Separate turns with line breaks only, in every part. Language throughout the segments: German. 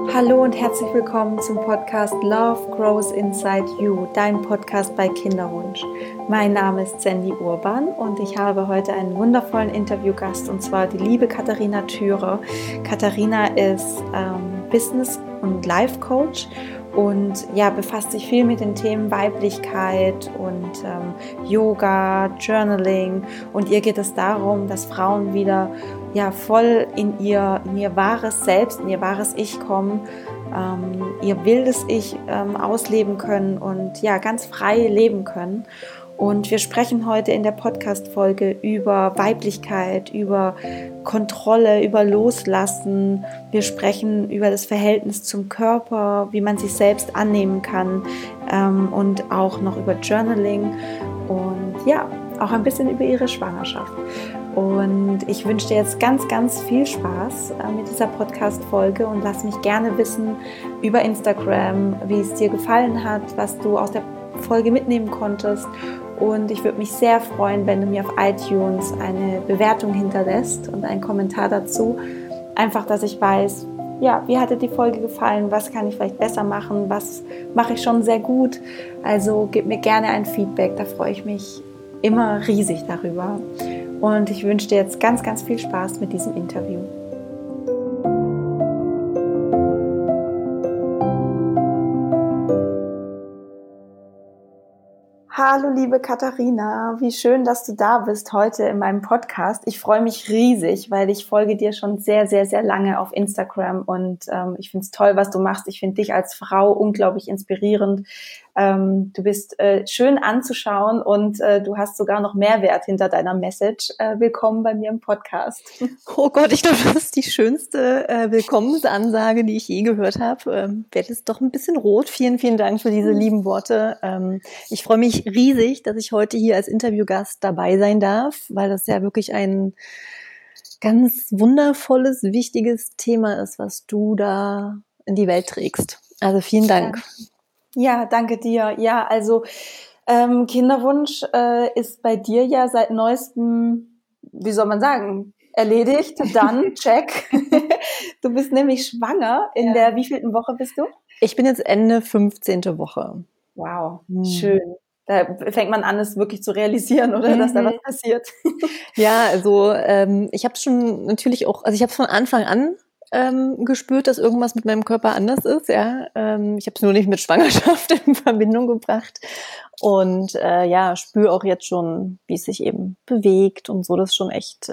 Hallo und herzlich willkommen zum Podcast Love Grows Inside You, dein Podcast bei Kinderwunsch. Mein Name ist Sandy Urban und ich habe heute einen wundervollen Interviewgast, und zwar die liebe Katharina Thürer. Katharina ist Business- und Life-Coach und befasst sich viel mit den Themen Weiblichkeit und Yoga, Journaling, und ihr geht es darum, dass Frauen wieder voll in ihr wahres Selbst, in ihr wahres Ich kommen, ihr wildes Ich ausleben können und ganz frei leben können. Und wir sprechen heute in der Podcast-Folge über Weiblichkeit, über Kontrolle, über Loslassen. Wir sprechen über das Verhältnis zum Körper, wie man sich selbst annehmen kann, und auch noch über Journaling und auch ein bisschen über ihre Schwangerschaft. Und ich wünsche dir jetzt ganz, ganz viel Spaß mit dieser Podcast-Folge und lass mich gerne wissen über Instagram, wie es dir gefallen hat, was du aus der Folge mitnehmen konntest. Und ich würde mich sehr freuen, wenn du mir auf iTunes eine Bewertung hinterlässt und einen Kommentar dazu. Einfach, dass ich weiß, wie hat dir die Folge gefallen, was kann ich vielleicht besser machen, was mache ich schon sehr gut. Also gib mir gerne ein Feedback, da freue ich mich immer riesig darüber. Und ich wünsche dir jetzt ganz, ganz viel Spaß mit diesem Interview. Hallo liebe Katharina, wie schön, dass du da bist heute in meinem Podcast. Ich freue mich riesig, weil ich folge dir schon sehr, sehr, sehr lange auf Instagram und ich finde es toll, was du machst. Ich finde dich als Frau unglaublich inspirierend. Du bist schön anzuschauen und du hast sogar noch Mehrwert hinter deiner Message. Willkommen bei mir im Podcast.
Oh Gott, ich glaube, das ist die schönste Willkommensansage, die ich je gehört habe. Werde jetzt doch ein bisschen rot. Vielen, vielen Dank für diese lieben Worte. Ich freue mich riesig, dass ich heute hier als Interviewgast dabei sein darf, weil das ja wirklich ein ganz wundervolles, wichtiges Thema ist, was du da in die Welt trägst. Also vielen Dank.
Ja, danke dir. Ja, also Kinderwunsch ist bei dir ja seit neuestem, wie soll man sagen, erledigt, dann check. Du bist nämlich schwanger. In der wievielten Woche bist du?
Ich bin jetzt Ende 15. Woche.
Wow, schön. Da fängt man an, es wirklich zu realisieren, oder dass da was passiert.
Ja, also ich habe schon natürlich auch, also ich habe von Anfang an gespürt, dass irgendwas mit meinem Körper anders ist. Ja, ich habe es nur nicht mit Schwangerschaft in Verbindung gebracht und spüre auch jetzt schon, wie es sich eben bewegt und so. Das ist schon echt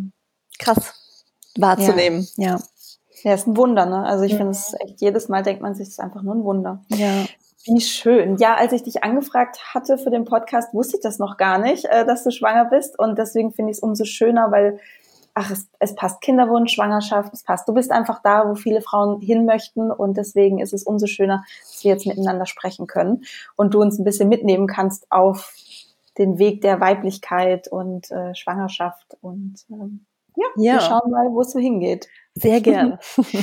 krass wahrzunehmen. Ja,
ist ein Wunder, ne? Also ich finde es echt, jedes Mal denkt man sich, es ist einfach nur ein Wunder.
Ja.
Wie schön. Ja, als ich dich angefragt hatte für den Podcast, wusste ich das noch gar nicht, dass du schwanger bist. Und deswegen finde ich es umso schöner, weil es passt. Kinderwunsch, Schwangerschaft, es passt. Du bist einfach da, wo viele Frauen hin möchten. Und deswegen ist es umso schöner, dass wir jetzt miteinander sprechen können und du uns ein bisschen mitnehmen kannst auf den Weg der Weiblichkeit und Schwangerschaft. Und wir schauen mal, wo es so hingeht.
Sehr gern.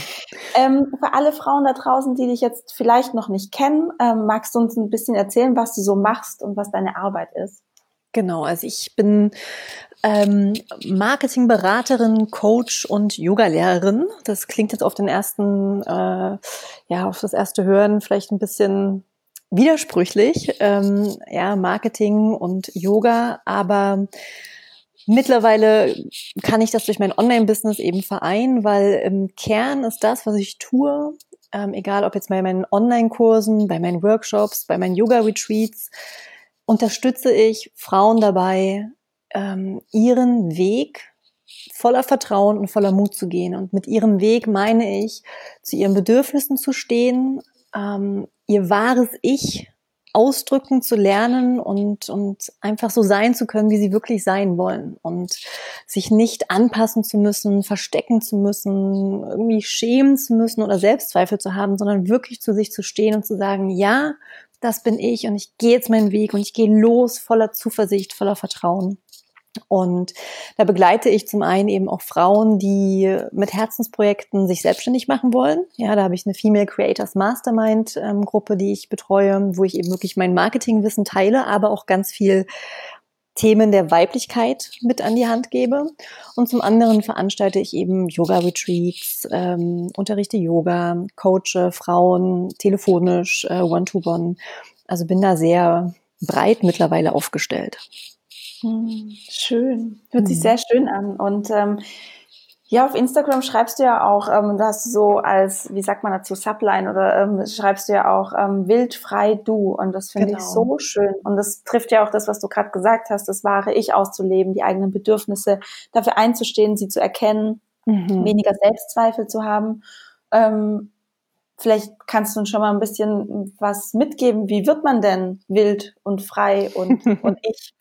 Für alle Frauen da draußen, die dich jetzt vielleicht noch nicht kennen, magst du uns ein bisschen erzählen, was du so machst und was deine Arbeit ist?
Genau, also ich bin Marketingberaterin, Coach und Yogalehrerin. Das klingt jetzt auf den ersten, auf das erste Hören vielleicht ein bisschen widersprüchlich. Marketing und Yoga, aber mittlerweile kann ich das durch mein Online-Business eben vereinen, weil im Kern ist das, was ich tue, egal ob jetzt bei meinen Online-Kursen, bei meinen Workshops, bei meinen Yoga-Retreats, unterstütze ich Frauen dabei, ihren Weg voller Vertrauen und voller Mut zu gehen. Und mit ihrem Weg meine ich, zu ihren Bedürfnissen zu stehen, ihr wahres Ich ausdrücken zu lernen und einfach so sein zu können, wie sie wirklich sein wollen und sich nicht anpassen zu müssen, verstecken zu müssen, irgendwie schämen zu müssen oder Selbstzweifel zu haben, sondern wirklich zu sich zu stehen und zu sagen, ja, das bin ich und ich gehe jetzt meinen Weg und ich gehe los voller Zuversicht, voller Vertrauen. Und da begleite ich zum einen eben auch Frauen, die mit Herzensprojekten sich selbstständig machen wollen. Ja, da habe ich eine Female Creators Mastermind Gruppe, die ich betreue, wo ich eben wirklich mein Marketingwissen teile, aber auch ganz viel Themen der Weiblichkeit mit an die Hand gebe. Und zum anderen veranstalte ich eben Yoga-Retreats, unterrichte Yoga, coache Frauen telefonisch, One-to-One. Also bin da sehr breit mittlerweile aufgestellt.
Schön. Hört sich sehr schön an. Und ja, auf Instagram schreibst du ja auch, du hast so als, wie sagt man dazu, Subline oder schreibst du ja auch wildfrei du. Und das finde ich so schön. Und das trifft ja auch das, was du gerade gesagt hast, das wahre Ich auszuleben, die eigenen Bedürfnisse, dafür einzustehen, sie zu erkennen, weniger Selbstzweifel zu haben. Vielleicht kannst du uns schon mal ein bisschen was mitgeben. Wie wird man denn wild und frei und ich?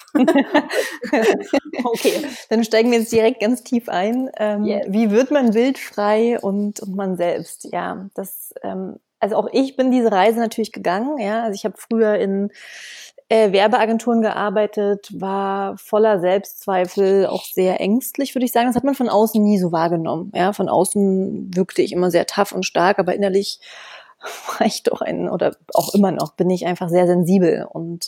Okay, dann steigen wir jetzt direkt ganz tief ein.
Yes.
Wie wird man wild, frei und man selbst? Ja, das, also auch ich bin diese Reise natürlich gegangen. Ja, also ich habe früher in Werbeagenturen gearbeitet, war voller Selbstzweifel, auch sehr ängstlich, würde ich sagen. Das hat man von außen nie so wahrgenommen. Ja, von außen wirkte ich immer sehr tough und stark, aber innerlich war ich doch oder auch immer noch, bin ich einfach sehr sensibel und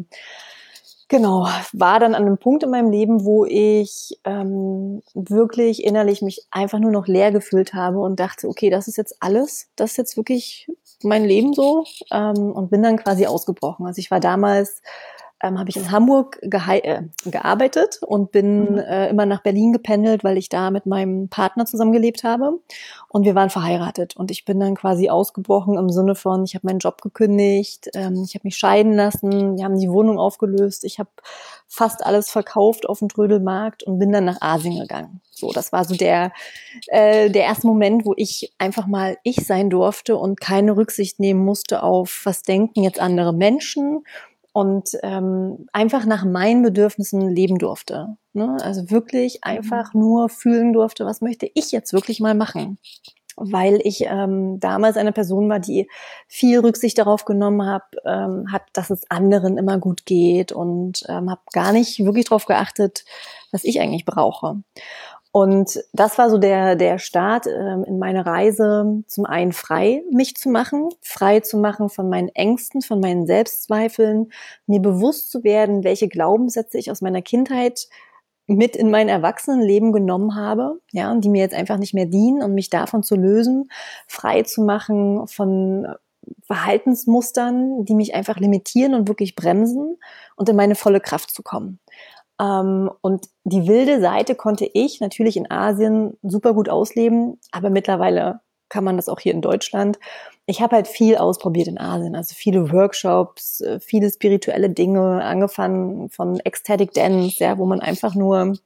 genau, war dann an einem Punkt in meinem Leben, wo ich wirklich innerlich mich einfach nur noch leer gefühlt habe und dachte, okay, das ist jetzt alles, das ist jetzt wirklich mein Leben so, und bin dann quasi ausgebrochen. Also ich war damals, habe ich in Hamburg gearbeitet und bin immer nach Berlin gependelt, weil ich da mit meinem Partner zusammengelebt habe und wir waren verheiratet und ich bin dann quasi ausgebrochen im Sinne von, ich habe meinen Job gekündigt, ich habe mich scheiden lassen, wir haben die Wohnung aufgelöst, ich habe fast alles verkauft auf dem Trödelmarkt und bin dann nach Asien gegangen. So, das war so der erste Moment, wo ich einfach mal ich sein durfte und keine Rücksicht nehmen musste auf, was denken jetzt andere Menschen und einfach nach meinen Bedürfnissen leben durfte. Ne? Also wirklich einfach nur fühlen durfte, was möchte ich jetzt wirklich mal machen. Weil ich damals eine Person war, die viel Rücksicht darauf genommen hat, dass es anderen immer gut geht und habe gar nicht wirklich darauf geachtet, was ich eigentlich brauche. Und das war so der Start in meine Reise, zum einen mich frei zu machen von meinen Ängsten, von meinen Selbstzweifeln, mir bewusst zu werden, welche Glaubenssätze ich aus meiner Kindheit mit in mein Erwachsenenleben genommen habe, ja, und die mir jetzt einfach nicht mehr dienen und mich davon zu lösen, frei zu machen von Verhaltensmustern, die mich einfach limitieren und wirklich bremsen und in meine volle Kraft zu kommen. Und die wilde Seite konnte ich natürlich in Asien super gut ausleben, aber mittlerweile kann man das auch hier in Deutschland. Ich habe halt viel ausprobiert in Asien, also viele Workshops, viele spirituelle Dinge, angefangen von Ecstatic Dance, ja, wo man einfach nur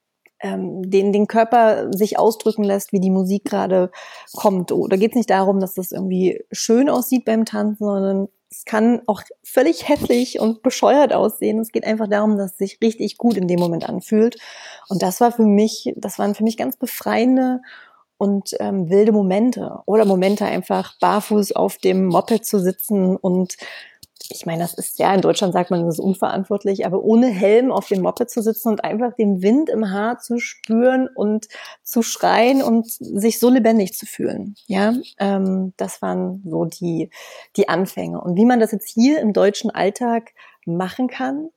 den Körper sich ausdrücken lässt, wie die Musik gerade kommt. Oh, da geht es nicht darum, dass das irgendwie schön aussieht beim Tanzen, sondern es kann auch völlig hässlich und bescheuert aussehen. Es geht einfach darum, dass es sich richtig gut in dem Moment anfühlt. Und das waren für mich ganz befreiende und wilde Momente. Oder Momente einfach barfuß auf dem Moped zu sitzen und ich meine, das ist ja, in Deutschland sagt man, das ist unverantwortlich, aber ohne Helm auf dem Moped zu sitzen und einfach den Wind im Haar zu spüren und zu schreien und sich so lebendig zu fühlen. Ja, das waren so die Anfänge. Und wie man das jetzt hier im deutschen Alltag machen kann,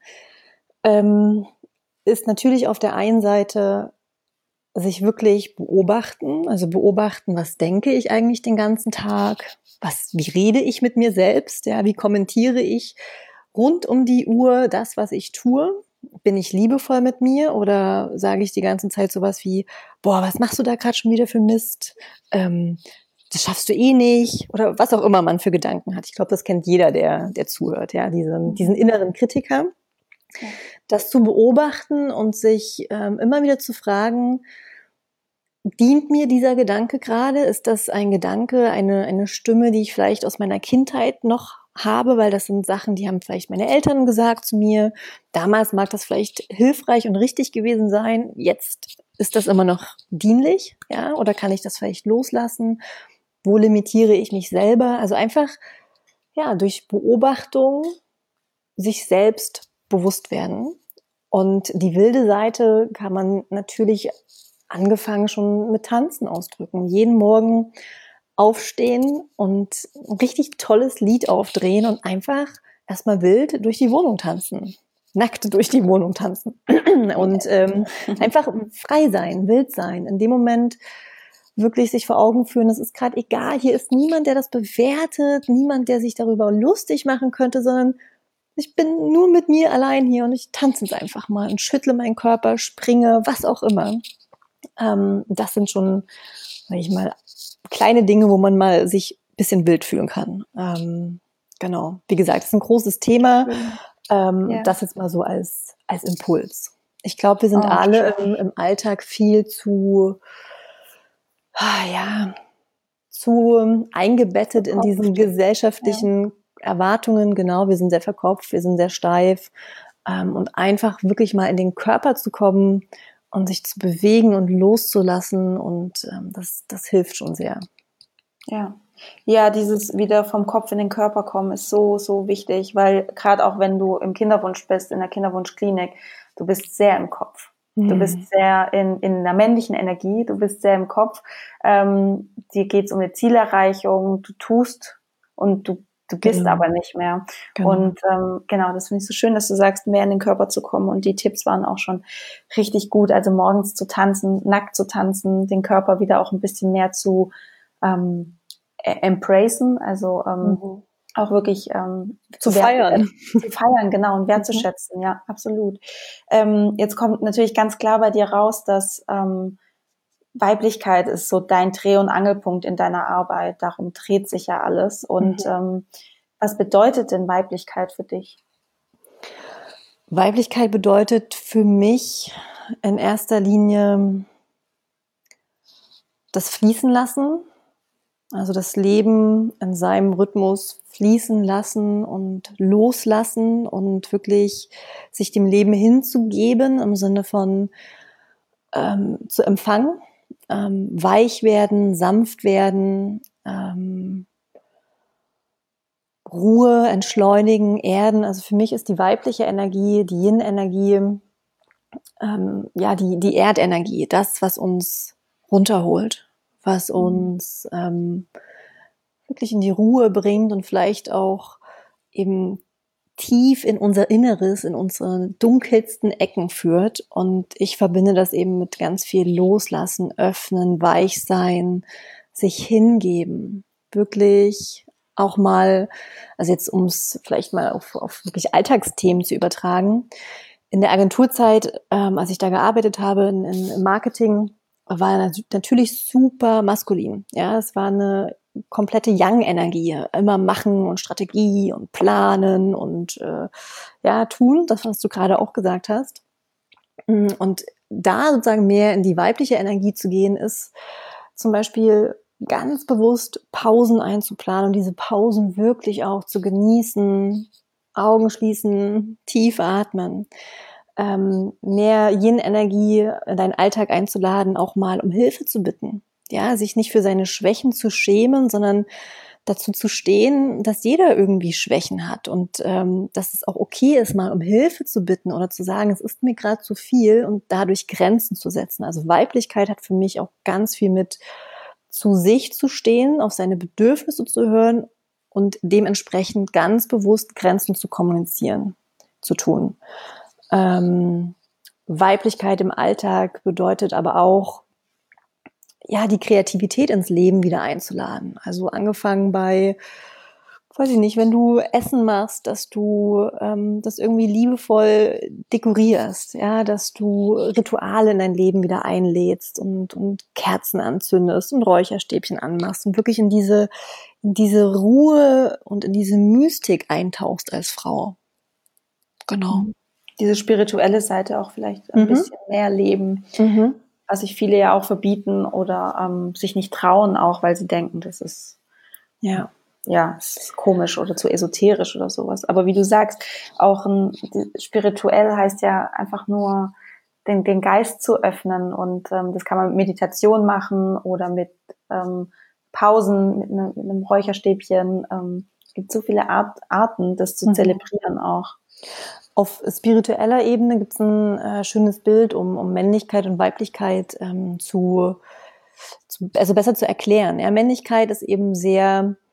ist natürlich auf der einen Seite sich wirklich beobachten, also beobachten, was denke ich eigentlich den ganzen Tag, wie rede ich mit mir selbst, ja, wie kommentiere ich rund um die Uhr das, was ich tue? Bin ich liebevoll mit mir oder sage ich die ganze Zeit sowas wie, boah, was machst du da gerade schon wieder für Mist? Das schaffst du eh nicht oder was auch immer man für Gedanken hat. Ich glaube, das kennt jeder, der zuhört, ja, diesen inneren Kritiker. Das zu beobachten und sich immer wieder zu fragen, dient mir dieser Gedanke gerade? Ist das ein Gedanke, eine Stimme, die ich vielleicht aus meiner Kindheit noch habe? Weil das sind Sachen, die haben vielleicht meine Eltern gesagt zu mir. Damals mag das vielleicht hilfreich und richtig gewesen sein. Jetzt ist das immer noch dienlich, ja? Oder kann ich das vielleicht loslassen? Wo limitiere ich mich selber? Also einfach, ja, durch Beobachtung sich selbst bewusst werden. Und die wilde Seite kann man natürlich angefangen schon mit Tanzen ausdrücken. Jeden Morgen aufstehen und ein richtig tolles Lied aufdrehen und einfach erstmal wild durch die Wohnung tanzen. nackt durch die Wohnung tanzen und einfach frei sein, wild sein. In dem Moment wirklich sich vor Augen führen, es ist gerade egal, hier ist niemand, der das bewertet, niemand, der sich darüber lustig machen könnte, sondern ich bin nur mit mir allein hier und ich tanze jetzt einfach mal und schüttle meinen Körper, springe, was auch immer. Das sind schon, sag ich mal, kleine Dinge, wo man mal sich ein bisschen wild fühlen kann. Genau. Wie gesagt, das ist ein großes Thema. Das jetzt mal so als Impuls. Ich glaube, wir sind alle im Alltag viel zu eingebettet in diesen gesellschaftlichen Erwartungen. Genau, wir sind sehr verkopft, wir sind sehr steif. Und einfach wirklich mal in den Körper zu kommen und sich zu bewegen und loszulassen. Und das hilft schon sehr.
Ja, dieses wieder vom Kopf in den Körper kommen ist so, so wichtig, weil gerade auch wenn du im Kinderwunsch bist, in der Kinderwunschklinik, du bist sehr im Kopf. Du bist sehr in der männlichen Energie, du bist sehr im Kopf. Dir geht's um eine Zielerreichung, du tust und du bist aber nicht mehr. Genau. Und genau, das finde ich so schön, dass du sagst, mehr in den Körper zu kommen. Und die Tipps waren auch schon richtig gut. Also morgens zu tanzen, nackt zu tanzen, den Körper wieder auch ein bisschen mehr zu embracen, also auch wirklich
zu feiern.
Zu feiern, genau, und wertzuschätzen, ja, absolut. Jetzt kommt natürlich ganz klar bei dir raus, dass Weiblichkeit ist so dein Dreh- und Angelpunkt in deiner Arbeit, darum dreht sich ja alles. Und was bedeutet denn Weiblichkeit für dich?
Weiblichkeit bedeutet für mich in erster Linie das Fließen lassen, also das Leben in seinem Rhythmus fließen lassen und loslassen und wirklich sich dem Leben hinzugeben im Sinne von zu empfangen, weich werden, sanft werden, Ruhe, entschleunigen, erden. Also für mich ist die weibliche Energie, die Yin-Energie, die Erdenergie, das, was uns runterholt, was uns wirklich in die Ruhe bringt und vielleicht auch eben tief in unser Inneres, in unsere dunkelsten Ecken führt. Und ich verbinde das eben mit ganz viel Loslassen, Öffnen, weich sein, sich hingeben, wirklich auch mal, also jetzt um es vielleicht mal auf wirklich Alltagsthemen zu übertragen. In der Agenturzeit, als ich da gearbeitet habe im Marketing, war natürlich super maskulin. Ja, es war eine komplette Yang-Energie. Immer machen und Strategie und planen und tun, das, was du gerade auch gesagt hast. Und da sozusagen mehr in die weibliche Energie zu gehen, ist zum Beispiel ganz bewusst Pausen einzuplanen und diese Pausen wirklich auch zu genießen, Augen schließen, tief atmen. Mehr Yin-Energie in deinen Alltag einzuladen, auch mal um Hilfe zu bitten. Ja, sich nicht für seine Schwächen zu schämen, sondern dazu zu stehen, dass jeder irgendwie Schwächen hat und dass es auch okay ist, mal um Hilfe zu bitten oder zu sagen, es ist mir gerade zu viel und dadurch Grenzen zu setzen. Also Weiblichkeit hat für mich auch ganz viel mit zu sich zu stehen, auf seine Bedürfnisse zu hören und dementsprechend ganz bewusst Grenzen zu kommunizieren, zu tun. Weiblichkeit im Alltag bedeutet aber auch, die Kreativität ins Leben wieder einzuladen. Also angefangen bei, weiß ich nicht, wenn du Essen machst, dass du das irgendwie liebevoll dekorierst, ja, dass du Rituale in dein Leben wieder einlädst und Kerzen anzündest und Räucherstäbchen anmachst und wirklich in diese Ruhe und in diese Mystik eintauchst als Frau. Genau.
Diese spirituelle Seite auch vielleicht ein bisschen mehr leben, was sich viele ja auch verbieten oder sich nicht trauen auch, weil sie denken, das ist es ist komisch oder zu esoterisch oder sowas. Aber wie du sagst, auch spirituell heißt ja einfach nur den Geist zu öffnen und das kann man mit Meditation machen oder mit Pausen, mit einem Räucherstäbchen. Es gibt so viele Arten, das zu zelebrieren auch.
Auf spiritueller Ebene gibt es ein schönes Bild, um Männlichkeit und Weiblichkeit also besser zu erklären. Ja, Männlichkeit ist eben sehr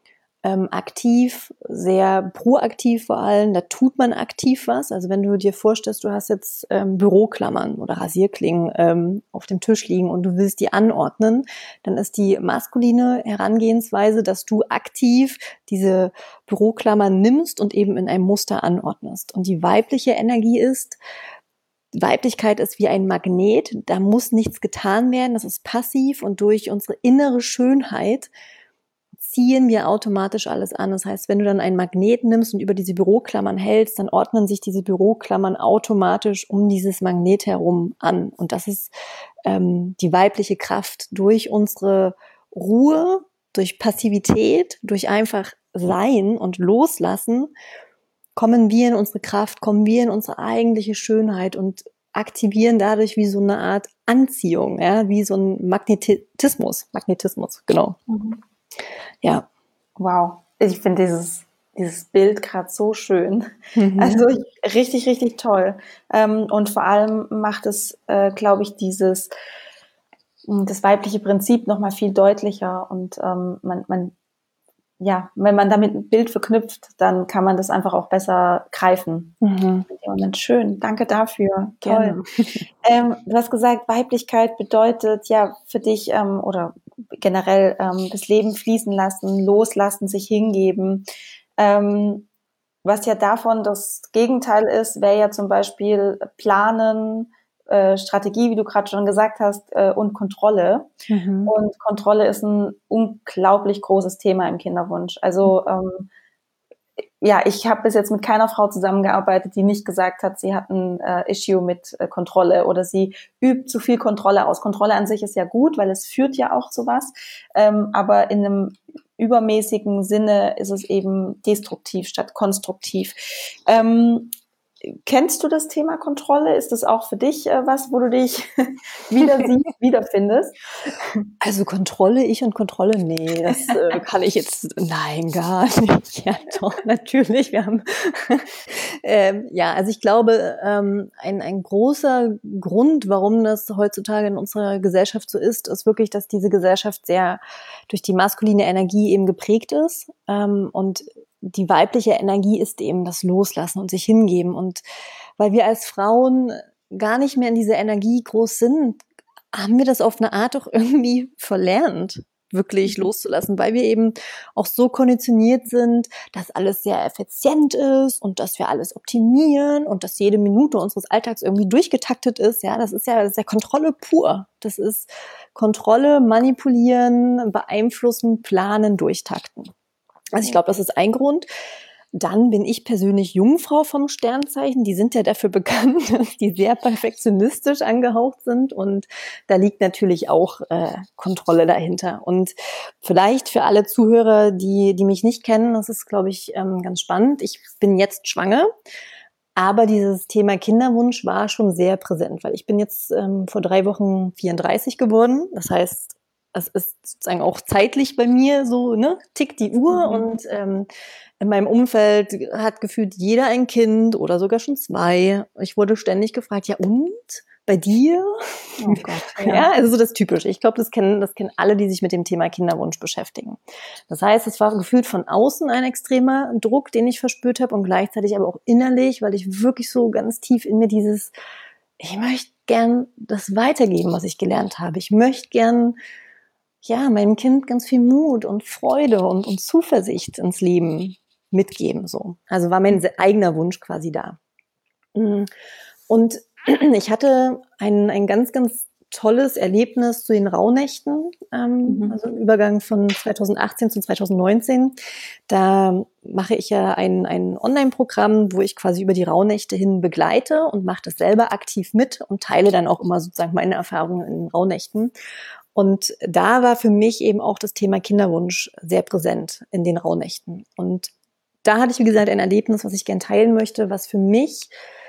aktiv, sehr proaktiv vor allem, da tut man aktiv was. Also wenn du dir vorstellst, du hast jetzt Büroklammern oder Rasierklingen auf dem Tisch liegen und du willst die anordnen, dann ist die maskuline Herangehensweise, dass du aktiv diese Büroklammern nimmst und eben in einem Muster anordnest. Und die weibliche Energie ist, Weiblichkeit ist wie ein Magnet, da muss nichts getan werden, das ist passiv und durch unsere innere Schönheit ziehen wir automatisch alles an. Das heißt, wenn du dann einen Magnet nimmst und über diese Büroklammern hältst, dann ordnen sich diese Büroklammern automatisch um dieses Magnet herum an. Und das ist die weibliche Kraft. Durch unsere Ruhe, durch Passivität, durch einfach Sein und Loslassen kommen wir in unsere Kraft, kommen wir in unsere eigentliche Schönheit und aktivieren dadurch wie so eine Art Anziehung, ja, wie so ein Magnetismus, genau.
Mhm.
Ja.
Wow, ich finde dieses Bild gerade so schön.
Mhm.
Also richtig, richtig toll. Und vor allem macht es, glaube ich, das weibliche Prinzip nochmal viel deutlicher. Und wenn man damit ein Bild verknüpft, dann kann man das einfach auch besser greifen.
Mhm.
Und schön, danke dafür. Toll.
Gerne.
Du hast gesagt, Weiblichkeit bedeutet ja für dich oder generell das Leben fließen lassen, loslassen, sich hingeben. Was ja davon das Gegenteil ist, wäre ja zum Beispiel Planen, Strategie, wie du gerade schon gesagt hast, und Kontrolle.
Mhm.
Und Kontrolle ist ein unglaublich großes Thema im Kinderwunsch. Also ich habe bis jetzt mit keiner Frau zusammengearbeitet, die nicht gesagt hat, sie hat ein Issue mit Kontrolle oder sie übt zu viel Kontrolle aus. Kontrolle an sich ist ja gut, weil es führt ja auch zu was, aber in einem übermäßigen Sinne ist es eben destruktiv statt konstruktiv. Kennst du das Thema Kontrolle? Ist das auch für dich was, wo du dich wiederfindest?
Also Kontrolle, ich und Kontrolle, nee, das kann ich jetzt, nein, gar nicht. Ja, doch, natürlich, wir haben, also ich glaube, ein großer Grund, warum das heutzutage in unserer Gesellschaft so ist wirklich, dass diese Gesellschaft sehr durch die maskuline Energie eben geprägt ist, und die weibliche Energie ist eben das Loslassen und sich hingeben. Und weil wir als Frauen gar nicht mehr in dieser Energie groß sind, haben wir das auf eine Art auch irgendwie verlernt, wirklich loszulassen, weil wir eben auch so konditioniert sind, dass alles sehr effizient ist und dass wir alles optimieren und dass jede Minute unseres Alltags irgendwie durchgetaktet ist. Ja, das ist ja Kontrolle pur. Das ist Kontrolle, manipulieren, beeinflussen, planen, durchtakten. Also ich glaube, das ist ein Grund. Dann bin ich persönlich Jungfrau vom Sternzeichen. Die sind ja dafür bekannt, dass die sehr perfektionistisch angehaucht sind. Und da liegt natürlich auch Kontrolle dahinter. Und vielleicht für alle Zuhörer, die mich nicht kennen, das ist, glaube ich, ganz spannend. Ich bin jetzt schwanger. Aber dieses Thema Kinderwunsch war schon sehr präsent, weil ich bin jetzt vor 3 Wochen 34 geworden. Das heißt, es ist sozusagen auch zeitlich bei mir so, ne, tickt die Uhr. Und in meinem Umfeld hat gefühlt jeder ein Kind oder sogar schon 2. Ich wurde ständig gefragt, ja und? Bei dir?
Oh Gott,
ja, also so das Typische. Ich glaube, das kennen alle, die sich mit dem Thema Kinderwunsch beschäftigen. Das heißt, es war gefühlt von außen ein extremer Druck, den ich verspürt habe und gleichzeitig aber auch innerlich, weil ich wirklich so ganz tief in mir ich möchte gern das weitergeben, was ich gelernt habe. Ich möchte gern meinem Kind ganz viel Mut und Freude und Zuversicht ins Leben mitgeben, so. Also war mein eigener Wunsch quasi da. Und ich hatte ein ganz, ganz tolles Erlebnis zu den Rauhnächten, also im Übergang von 2018 zu 2019. Da mache ich ja ein Online-Programm, wo ich quasi über die Rauhnächte hin begleite und mache das selber aktiv mit und teile dann auch immer sozusagen meine Erfahrungen in den Rauhnächten. Und da war für mich eben auch das Thema Kinderwunsch sehr präsent in den Rauhnächten. Und da hatte ich, wie gesagt, ein Erlebnis, was ich gern teilen möchte, was für mich,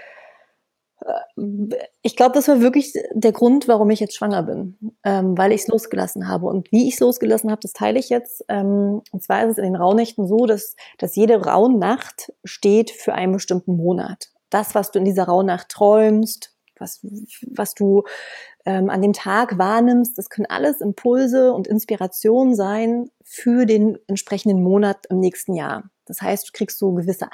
ich glaube, das war wirklich der Grund, warum ich jetzt schwanger bin, weil ich es losgelassen habe. Und wie ich es losgelassen habe, das teile ich jetzt. Und zwar ist es in den Rauhnächten so, dass jede Rauhnacht steht für einen bestimmten Monat. Das, was du in dieser Rauhnacht träumst, was du an dem Tag wahrnimmst, das können alles Impulse und Inspirationen sein für den entsprechenden Monat im nächsten Jahr. Das heißt, du kriegst so gewisse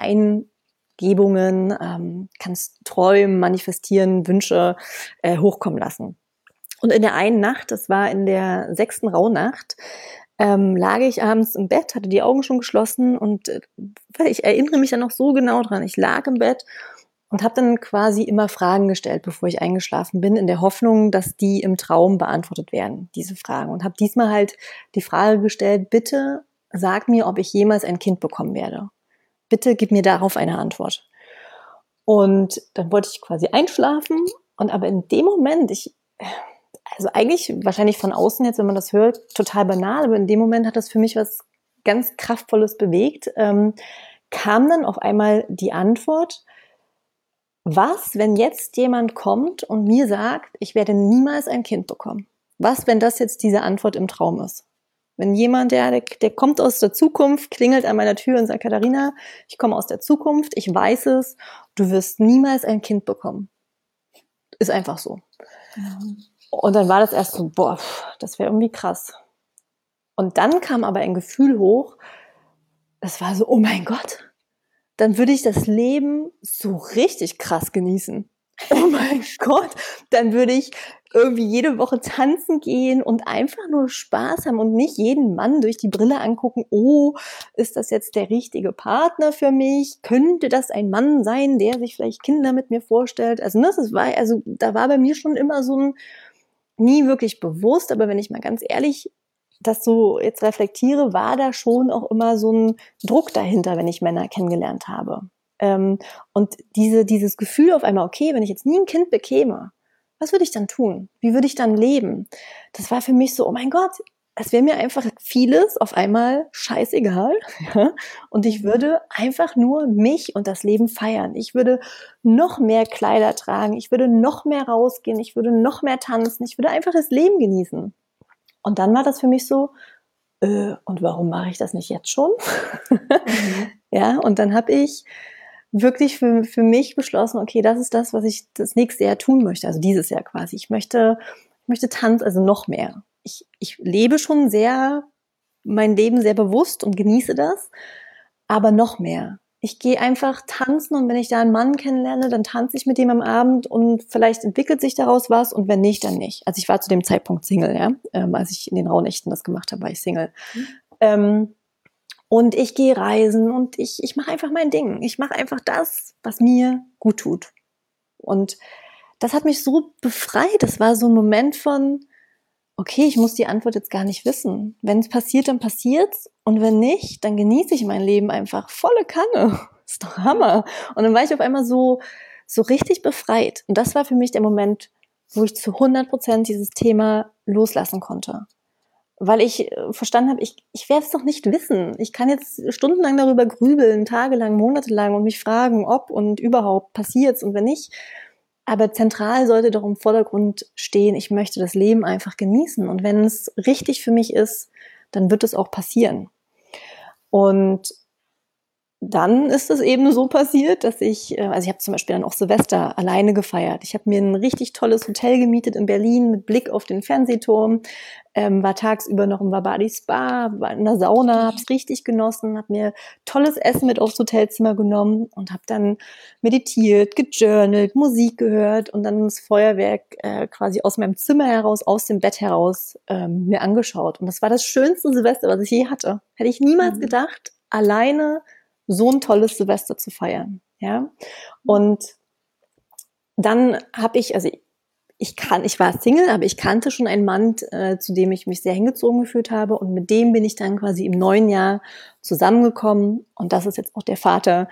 Eingebungen, kannst träumen, manifestieren, Wünsche hochkommen lassen. Und in der einen Nacht, das war in der 6. Rauhnacht, lag ich abends im Bett, hatte die Augen schon geschlossen und ich erinnere mich dann noch so genau dran. Ich lag im Bett und habe dann quasi immer Fragen gestellt, bevor ich eingeschlafen bin, in der Hoffnung, dass die im Traum beantwortet werden, diese Fragen. Und habe diesmal halt die Frage gestellt, bitte sag mir, ob ich jemals ein Kind bekommen werde. Bitte gib mir darauf eine Antwort. Und dann wollte ich quasi einschlafen und aber in dem Moment, also eigentlich wahrscheinlich von außen jetzt, wenn man das hört, total banal, aber in dem Moment hat das für mich was ganz Kraftvolles bewegt, kam dann auf einmal die Antwort, was, wenn jetzt jemand kommt und mir sagt, ich werde niemals ein Kind bekommen? Was, wenn das jetzt diese Antwort im Traum ist? Wenn jemand, der kommt aus der Zukunft, klingelt an meiner Tür und sagt, Katharina, ich komme aus der Zukunft, ich weiß es, du wirst niemals ein Kind bekommen. Ist einfach so. Ja. Und dann war das erst so, boah, das wäre irgendwie krass. Und dann kam aber ein Gefühl hoch, das war so, oh mein Gott, dann würde ich das Leben so richtig krass genießen. Oh mein Gott, dann würde ich irgendwie jede Woche tanzen gehen und einfach nur Spaß haben und nicht jeden Mann durch die Brille angucken, oh, ist das jetzt der richtige Partner für mich? Könnte das ein Mann sein, der sich vielleicht Kinder mit mir vorstellt? Also da war bei mir schon immer so ein, nie wirklich bewusst, aber wenn ich mal ganz ehrlich das so jetzt reflektiere, war da schon auch immer so ein Druck dahinter, wenn ich Männer kennengelernt habe. Und dieses Gefühl auf einmal, okay, wenn ich jetzt nie ein Kind bekäme, was würde ich dann tun? Wie würde ich dann leben? Das war für mich so, oh mein Gott, es wäre mir einfach vieles auf einmal scheißegal. Ja? Und ich würde einfach nur mich und das Leben feiern. Ich würde noch mehr Kleider tragen, ich würde noch mehr rausgehen, ich würde noch mehr tanzen, ich würde einfach das Leben genießen. Und dann war das für mich so, und warum mache ich das nicht jetzt schon? Ja, und dann habe ich wirklich für mich beschlossen, okay, das ist das, was ich das nächste Jahr tun möchte, also dieses Jahr quasi. Ich möchte tanzen, also noch mehr. Ich lebe schon mein Leben sehr bewusst und genieße das, aber noch mehr. Ich gehe einfach tanzen und wenn ich da einen Mann kennenlerne, dann tanze ich mit dem am Abend und vielleicht entwickelt sich daraus was und wenn nicht, dann nicht. Also ich war zu dem Zeitpunkt Single, ja, als ich in den Rauhnächten das gemacht habe, war ich Single. Und ich gehe reisen und ich mache einfach mein Ding. Ich mache einfach das, was mir gut tut. Und das hat mich so befreit. Das war so ein Moment von, okay, ich muss die Antwort jetzt gar nicht wissen. Wenn es passiert, dann passiert's. Und wenn nicht, dann genieße ich mein Leben einfach volle Kanne. Ist doch Hammer. Und dann war ich auf einmal so richtig befreit. Und das war für mich der Moment, wo ich zu 100% dieses Thema loslassen konnte. Weil ich verstanden habe, ich werde es doch nicht wissen. Ich kann jetzt stundenlang darüber grübeln, tagelang, monatelang und mich fragen, ob und überhaupt passiert's und wenn nicht. Aber zentral sollte doch im Vordergrund stehen, ich möchte das Leben einfach genießen. Und wenn es richtig für mich ist, dann wird es auch passieren. Und dann ist es eben so passiert, dass ich habe zum Beispiel dann auch Silvester alleine gefeiert. Ich habe mir ein richtig tolles Hotel gemietet in Berlin mit Blick auf den Fernsehturm, war tagsüber noch im Wabadi Spa, war in der Sauna, habe es richtig genossen, habe mir tolles Essen mit aufs Hotelzimmer genommen und habe dann meditiert, gejournalt, Musik gehört und dann das Feuerwerk quasi aus meinem Zimmer heraus, aus dem Bett heraus mir angeschaut. Und das war das schönste Silvester, was ich je hatte. Hätte ich niemals gedacht, alleine so ein tolles Silvester zu feiern, ja. Und dann habe ich war Single, aber ich kannte schon einen Mann, zu dem ich mich sehr hingezogen gefühlt habe und mit dem bin ich dann quasi im neuen Jahr zusammengekommen und das ist jetzt auch der Vater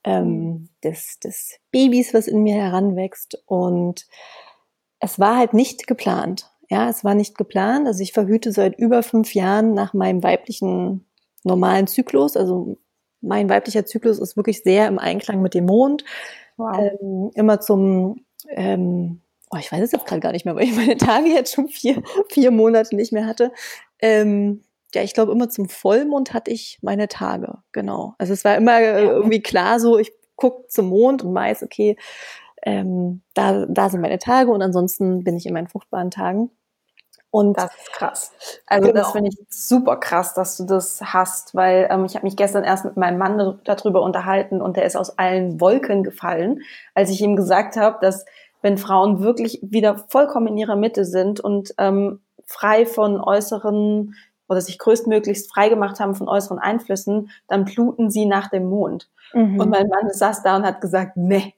des Babys, was in mir heranwächst und es war halt nicht geplant, ja, es war nicht geplant, also ich verhüte seit über 5 Jahren nach meinem weiblichen normalen Zyklus, also mein weiblicher Zyklus ist wirklich sehr im Einklang mit dem Mond. Wow. Immer zum, ich weiß es jetzt gerade gar nicht mehr, weil ich meine Tage jetzt schon vier Monate nicht mehr hatte. Ich glaube, immer zum Vollmond hatte ich meine Tage, genau. Also es war immer irgendwie klar so, ich gucke zum Mond und weiß, okay, Da sind meine Tage und ansonsten bin ich in meinen fruchtbaren Tagen. Und
das ist krass. Also
genau.
Das finde ich super krass, dass du das hast, weil ich habe mich gestern erst mit meinem Mann darüber unterhalten und der ist aus allen Wolken gefallen, als ich ihm gesagt habe, dass wenn Frauen wirklich wieder vollkommen in ihrer Mitte sind und frei von äußeren oder sich größtmöglichst frei gemacht haben von äußeren Einflüssen, dann bluten sie nach dem Mond. Und mein Mann saß da und hat gesagt, nee,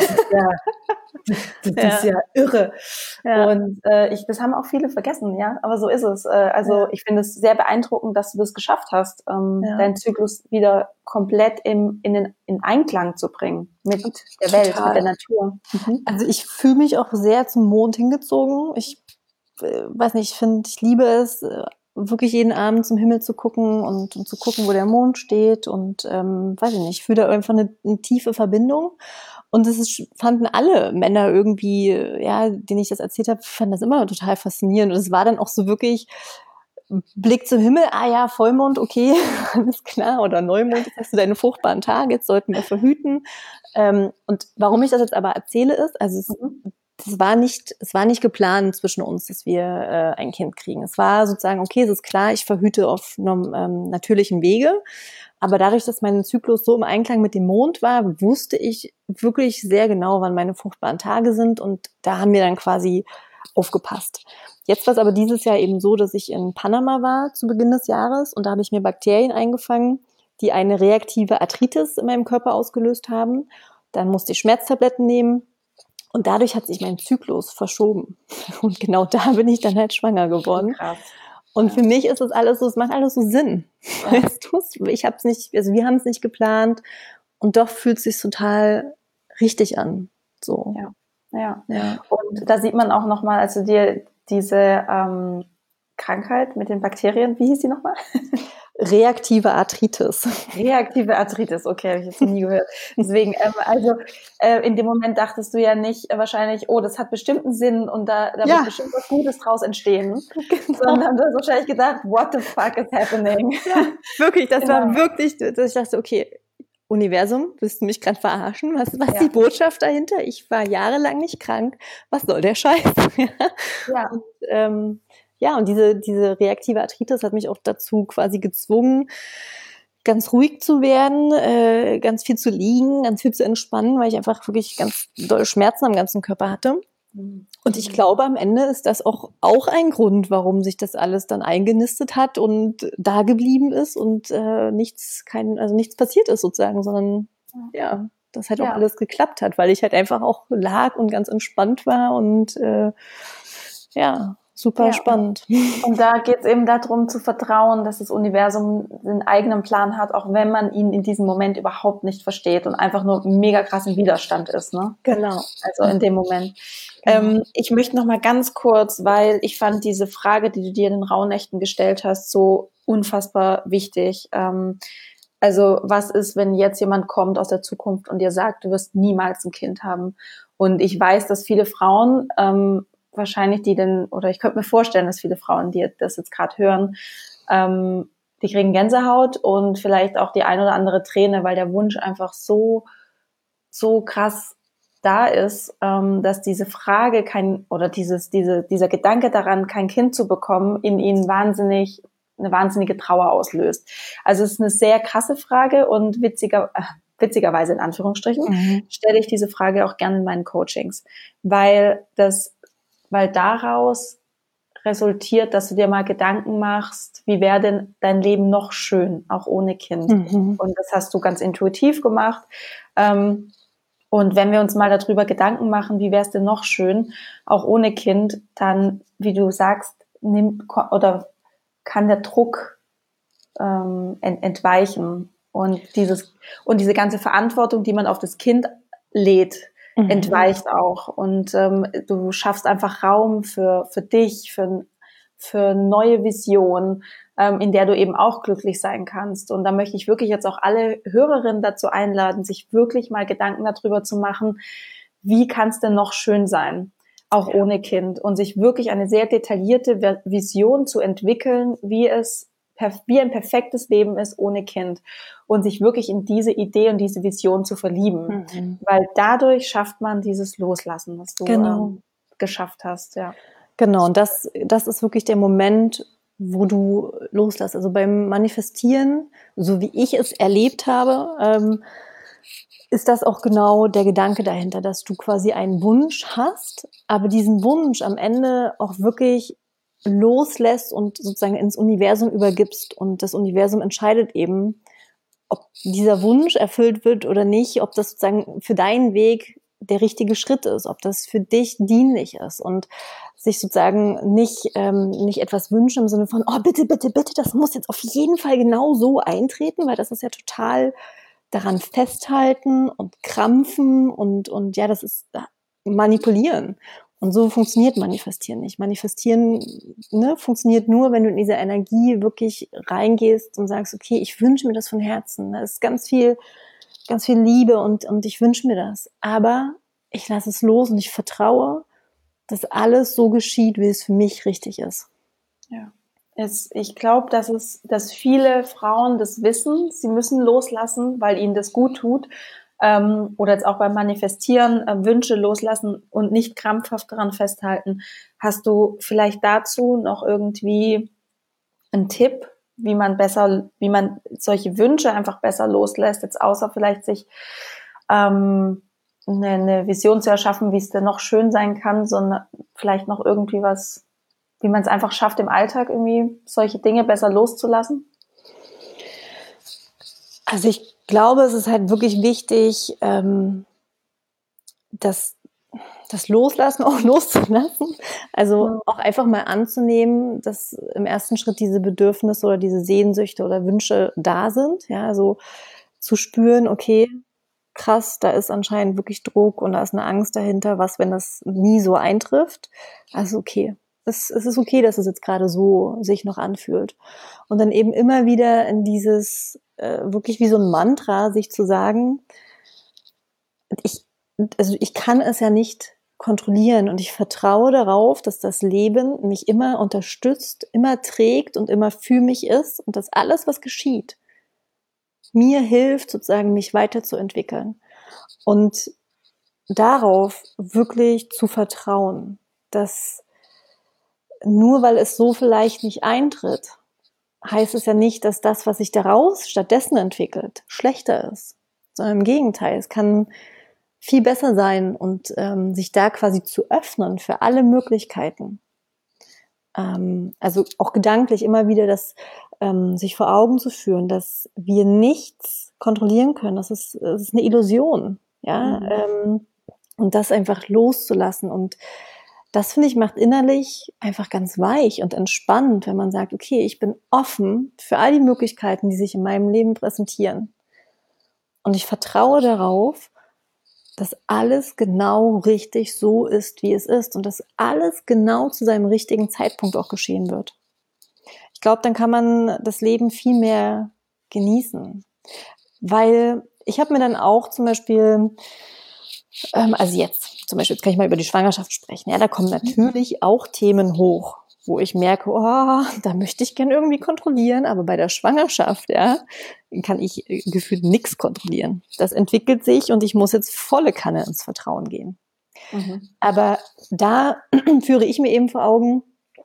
das ist ja irre. Ja. Und das haben auch viele vergessen, ja, aber so ist es. Ich finde es sehr beeindruckend, dass du das geschafft hast, deinen Zyklus wieder komplett in Einklang zu bringen mit der Welt, mit der Natur.
Also ich fühle mich auch sehr zum Mond hingezogen. Ich weiß nicht, ich liebe es, wirklich jeden Abend zum Himmel zu gucken und zu gucken, wo der Mond steht und weiß ich nicht, ich fühle da einfach eine tiefe Verbindung. Und fanden alle Männer irgendwie, ja, denen ich das erzählt habe, fanden das immer total faszinierend. Und es war dann auch so wirklich Blick zum Himmel, Vollmond, okay, alles klar, oder Neumond, jetzt hast du deine fruchtbaren Tage, jetzt sollten wir verhüten. Und warum ich das jetzt aber erzähle ist, also es war nicht geplant zwischen uns, dass wir ein Kind kriegen. Es war sozusagen, okay, es ist klar, ich verhüte auf einem natürlichen Wege. Aber dadurch, dass mein Zyklus so im Einklang mit dem Mond war, wusste ich wirklich sehr genau, wann meine fruchtbaren Tage sind. Und da haben wir dann quasi aufgepasst. Jetzt war es aber dieses Jahr eben so, dass ich in Panama war zu Beginn des Jahres. Und da habe ich mir Bakterien eingefangen, die eine reaktive Arthritis in meinem Körper ausgelöst haben. Dann musste ich Schmerztabletten nehmen. Und dadurch hat sich mein Zyklus verschoben. Und genau da bin ich dann halt schwanger geworden. Krass. Und für mich ist es alles so, es macht alles so Sinn. Ja. Weißt du, wir haben es nicht geplant und doch fühlt es sich total richtig an. So.
Ja. Und da sieht man auch nochmal, also dir diese Krankheit mit den Bakterien, wie hieß die nochmal?
Reaktive Arthritis.
Reaktive Arthritis, okay, habe ich jetzt noch nie gehört. Deswegen, in dem Moment dachtest du ja nicht wahrscheinlich, oh, das hat bestimmt einen Sinn und da wird bestimmt was Gutes draus entstehen. Genau. Sondern du hast wahrscheinlich gedacht, what the fuck is happening?
Ja, wirklich, das war wirklich, dass ich dachte, okay, Universum, willst du mich gerade verarschen? Was ist die Botschaft dahinter? Ich war jahrelang nicht krank. Was soll der Scheiß? Ja. Und diese reaktive Arthritis hat mich auch dazu quasi gezwungen, ganz ruhig zu werden, ganz viel zu liegen, ganz viel zu entspannen, weil ich einfach wirklich ganz doll Schmerzen am ganzen Körper hatte. Und ich glaube, am Ende ist das auch ein Grund, warum sich das alles dann eingenistet hat und da geblieben ist und nichts passiert ist sozusagen, sondern das halt auch alles geklappt hat, weil ich halt einfach auch lag und ganz entspannt war und super spannend.
Und da geht es eben darum zu vertrauen, dass das Universum einen eigenen Plan hat, auch wenn man ihn in diesem Moment überhaupt nicht versteht und einfach nur mega krass im Widerstand ist. Ne?
Genau.
Also in dem Moment. Genau. Ich möchte noch mal ganz kurz, weil ich fand diese Frage, die du dir in den Rauhnächten gestellt hast, so unfassbar wichtig. Also was ist, wenn jetzt jemand kommt aus der Zukunft und dir sagt, du wirst niemals ein Kind haben? Und ich weiß, dass viele Frauen wahrscheinlich ich könnte mir vorstellen, dass viele Frauen, die das jetzt gerade hören, die kriegen Gänsehaut und vielleicht auch die ein oder andere Träne, weil der Wunsch einfach so krass da ist, dass diese Frage dieser Gedanke daran, kein Kind zu bekommen, in ihnen eine wahnsinnige Trauer auslöst. Also es ist eine sehr krasse Frage und witzigerweise in Anführungsstrichen stelle ich diese Frage auch gerne in meinen Coachings, weil daraus resultiert, dass du dir mal Gedanken machst, wie wäre denn dein Leben noch schön, auch ohne Kind. Und das hast du ganz intuitiv gemacht. Und wenn wir uns mal darüber Gedanken machen, wie wäre es denn noch schön, auch ohne Kind, dann, wie du sagst, kann der Druck entweichen und diese ganze Verantwortung, die man auf das Kind lädt, entweicht auch und du schaffst einfach Raum für dich, für neue Visionen, in der du eben auch glücklich sein kannst. Und da möchte ich wirklich jetzt auch alle Hörerinnen dazu einladen, sich wirklich mal Gedanken darüber zu machen, wie kann es denn noch schön sein, auch ohne Kind, und sich wirklich eine sehr detaillierte Vision zu entwickeln, wie es wie ein perfektes Leben ist ohne Kind und sich wirklich in diese Idee und diese Vision zu verlieben. Weil dadurch schafft man dieses Loslassen, was du geschafft hast, ja.
Genau, und das ist wirklich der Moment, wo du loslässt. Also beim Manifestieren, so wie ich es erlebt habe, ist das auch genau der Gedanke dahinter, dass du quasi einen Wunsch hast, aber diesen Wunsch am Ende auch wirklich loslässt und sozusagen ins Universum übergibst. Und das Universum entscheidet eben, ob dieser Wunsch erfüllt wird oder nicht, ob das sozusagen für deinen Weg der richtige Schritt ist, ob das für dich dienlich ist und sich sozusagen nicht etwas wünschen im Sinne von, oh bitte, bitte, bitte, das muss jetzt auf jeden Fall genau so eintreten, weil das ist ja total daran festhalten und krampfen und ja, das ist manipulieren. Und so funktioniert Manifestieren nicht. Manifestieren funktioniert nur, wenn du in diese Energie wirklich reingehst und sagst, okay, ich wünsche mir das von Herzen. Da ist ganz viel Liebe und ich wünsche mir das. Aber ich lasse es los und ich vertraue, dass alles so geschieht, wie es für mich richtig ist.
Ja. Ich glaube, dass viele Frauen das wissen, sie müssen loslassen, weil ihnen das gut tut. Oder jetzt auch beim Manifestieren, Wünsche loslassen und nicht krampfhaft daran festhalten. Hast du vielleicht dazu noch irgendwie einen Tipp, wie man solche Wünsche einfach besser loslässt, jetzt außer vielleicht sich eine Vision zu erschaffen, wie es denn noch schön sein kann, sondern vielleicht noch irgendwie was, wie man es einfach schafft, im Alltag irgendwie solche Dinge besser loszulassen?
Also ich glaube, es ist halt wirklich wichtig, das Loslassen auch loszulassen. Also auch einfach mal anzunehmen, dass im ersten Schritt diese Bedürfnisse oder diese Sehnsüchte oder Wünsche da sind. Ja, also zu spüren, okay, krass, da ist anscheinend wirklich Druck und da ist eine Angst dahinter, was, wenn das nie so eintrifft. Also okay, es ist okay, dass es jetzt gerade so sich noch anfühlt. Und dann eben immer wieder in dieses, wirklich wie so ein Mantra, sich zu sagen, ich kann es ja nicht kontrollieren und ich vertraue darauf, dass das Leben mich immer unterstützt, immer trägt und immer für mich ist und dass alles, was geschieht, mir hilft, sozusagen mich weiterzuentwickeln. Und darauf wirklich zu vertrauen, dass nur weil es so vielleicht nicht eintritt, heißt es ja nicht, dass das, was sich daraus stattdessen entwickelt, schlechter ist. Sondern im Gegenteil, es kann viel besser sein und sich da quasi zu öffnen für alle Möglichkeiten. Also auch gedanklich immer wieder das sich vor Augen zu führen, dass wir nichts kontrollieren können. Das ist eine Illusion, ja. Und das einfach loszulassen. Und das, finde ich, macht innerlich einfach ganz weich und entspannt, wenn man sagt, okay, ich bin offen für all die Möglichkeiten, die sich in meinem Leben präsentieren. Und ich vertraue darauf, dass alles genau richtig so ist, wie es ist und dass alles genau zu seinem richtigen Zeitpunkt auch geschehen wird. Ich glaube, dann kann man das Leben viel mehr genießen. Weil ich habe mir dann auch zum Beispiel, also jetzt kann ich mal über die Schwangerschaft sprechen. Ja, da kommen natürlich auch Themen hoch, wo ich merke, oh, da möchte ich gern irgendwie kontrollieren, aber bei der Schwangerschaft, ja, kann ich gefühlt nichts kontrollieren. Das entwickelt sich und ich muss jetzt volle Kanne ins Vertrauen gehen. Aber da führe ich mir eben vor Augen,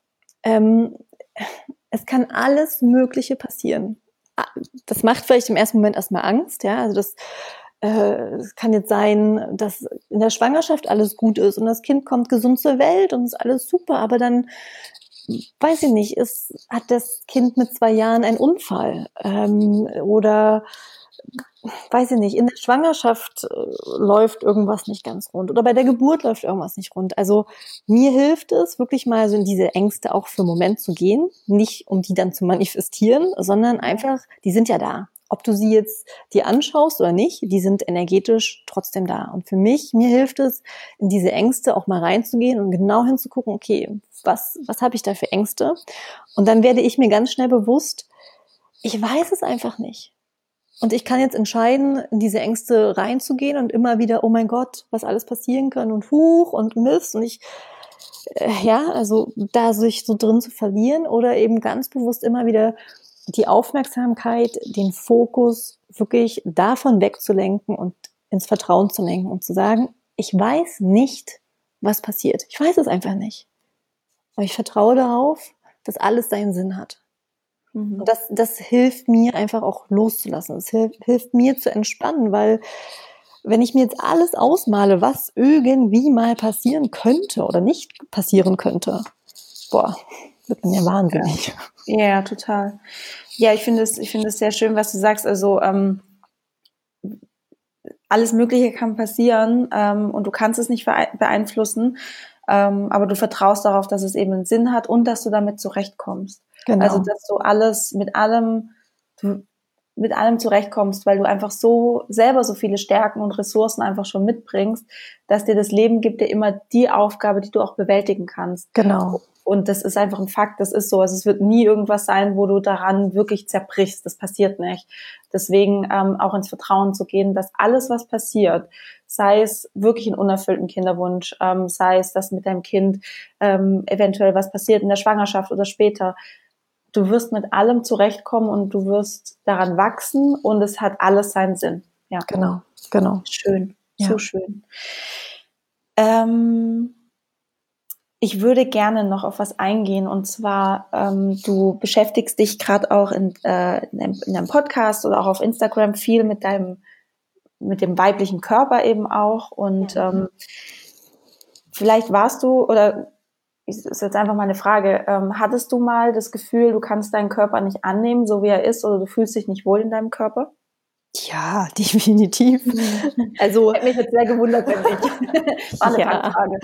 es kann alles Mögliche passieren. Das macht vielleicht im ersten Moment erstmal Angst, ja, also das kann jetzt sein, dass in der Schwangerschaft alles gut ist und das Kind kommt gesund zur Welt und ist alles super, aber dann, weiß ich nicht, hat das Kind mit 2 Jahren einen Unfall oder weiß ich nicht, in der Schwangerschaft läuft irgendwas nicht ganz rund oder bei der Geburt läuft irgendwas nicht rund. Also mir hilft es, wirklich mal so in diese Ängste auch für einen Moment zu gehen, nicht um die dann zu manifestieren, sondern einfach, die sind ja da. Ob du sie jetzt dir anschaust oder nicht, die sind energetisch trotzdem da. Und für mir hilft es, in diese Ängste auch mal reinzugehen und genau hinzugucken, okay, was habe ich da für Ängste? Und dann werde ich mir ganz schnell bewusst, ich weiß es einfach nicht. Und ich kann jetzt entscheiden, in diese Ängste reinzugehen und immer wieder, oh mein Gott, was alles passieren kann und Huch und Mist und also da sich so drin zu verlieren oder eben ganz bewusst immer wieder die Aufmerksamkeit, den Fokus wirklich davon wegzulenken und ins Vertrauen zu lenken und zu sagen, ich weiß nicht, was passiert. Ich weiß es einfach nicht. Aber ich vertraue darauf, dass alles seinen Sinn hat. Und das hilft mir einfach auch loszulassen. Es hilft mir zu entspannen, weil wenn ich mir jetzt alles ausmale, was irgendwie mal passieren könnte oder nicht passieren könnte, wird man ja wahnsinnig.
Ja, total. Ja, ich finde es sehr schön, was du sagst. Also alles Mögliche kann passieren und du kannst es nicht beeinflussen, aber du vertraust darauf, dass es eben einen Sinn hat und dass du damit zurechtkommst.
Genau.
Also dass du mit allem zurechtkommst, weil du einfach so selber so viele Stärken und Ressourcen einfach schon mitbringst, dass dir das Leben gibt dir immer die Aufgabe, die du auch bewältigen kannst.
Genau.
Und das ist einfach ein Fakt, das ist so. Also es wird nie irgendwas sein, wo du daran wirklich zerbrichst. Das passiert nicht. Deswegen auch ins Vertrauen zu gehen, dass alles, was passiert, sei es wirklich einen unerfüllten Kinderwunsch, sei es, dass mit deinem Kind eventuell was passiert in der Schwangerschaft oder später, du wirst mit allem zurechtkommen und du wirst daran wachsen und es hat alles seinen Sinn. Ja.
Genau.
Schön,
ja.
So schön. Ich würde gerne noch auf was eingehen und zwar, du beschäftigst dich gerade auch in deinem Podcast oder auch auf Instagram viel mit dem weiblichen Körper eben auch und vielleicht warst du, oder ist jetzt einfach mal eine Frage, hattest du mal das Gefühl, du kannst deinen Körper nicht annehmen, so wie er ist, oder du fühlst dich nicht wohl in deinem Körper?
Ja, definitiv. Also
hätte mich jetzt sehr gewundert, wenn nicht. War eine Frage.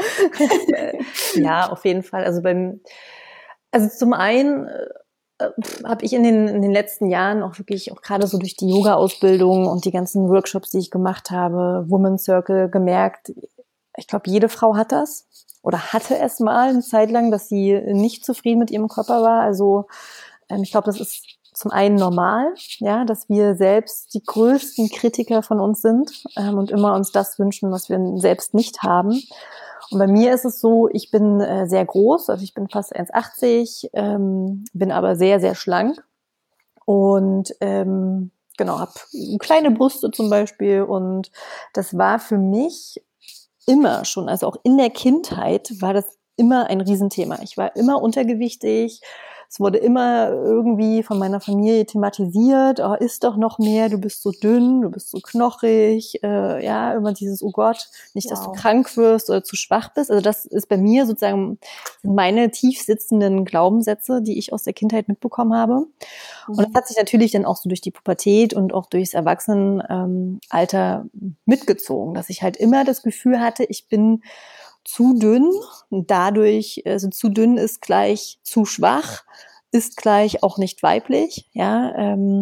Ja, auf jeden Fall. Also zum einen habe ich in den letzten Jahren auch wirklich, auch gerade so durch die Yoga-Ausbildung und die ganzen Workshops, die ich gemacht habe, Women's Circle, gemerkt, ich glaube, jede Frau hat das oder hatte es mal eine Zeit lang, dass sie nicht zufrieden mit ihrem Körper war. Also ich glaube, das ist zum einen normal, ja, dass wir selbst die größten Kritiker von uns sind und immer uns das wünschen, was wir selbst nicht haben. Und bei mir ist es so, ich bin sehr groß, also ich bin fast 1,80, bin aber sehr, sehr schlank und genau, habe kleine Brüste zum Beispiel und das war für mich immer schon, also auch in der Kindheit war das immer ein Riesenthema. Ich war immer untergewichtig. Es wurde immer irgendwie von meiner Familie thematisiert. Oh, isst doch noch mehr, du bist so dünn, du bist so knochig. Ja, immer dieses, oh Gott, nicht, dass du krank wirst oder zu schwach bist. Also das ist bei mir sozusagen meine tief sitzenden Glaubenssätze, die ich aus der Kindheit mitbekommen habe. Und das hat sich natürlich dann auch so durch die Pubertät und auch durchs Erwachsenenalter mitgezogen, dass ich halt immer das Gefühl hatte, ich bin zu dünn und dadurch, also zu dünn ist gleich zu schwach, ist gleich auch nicht weiblich, ja,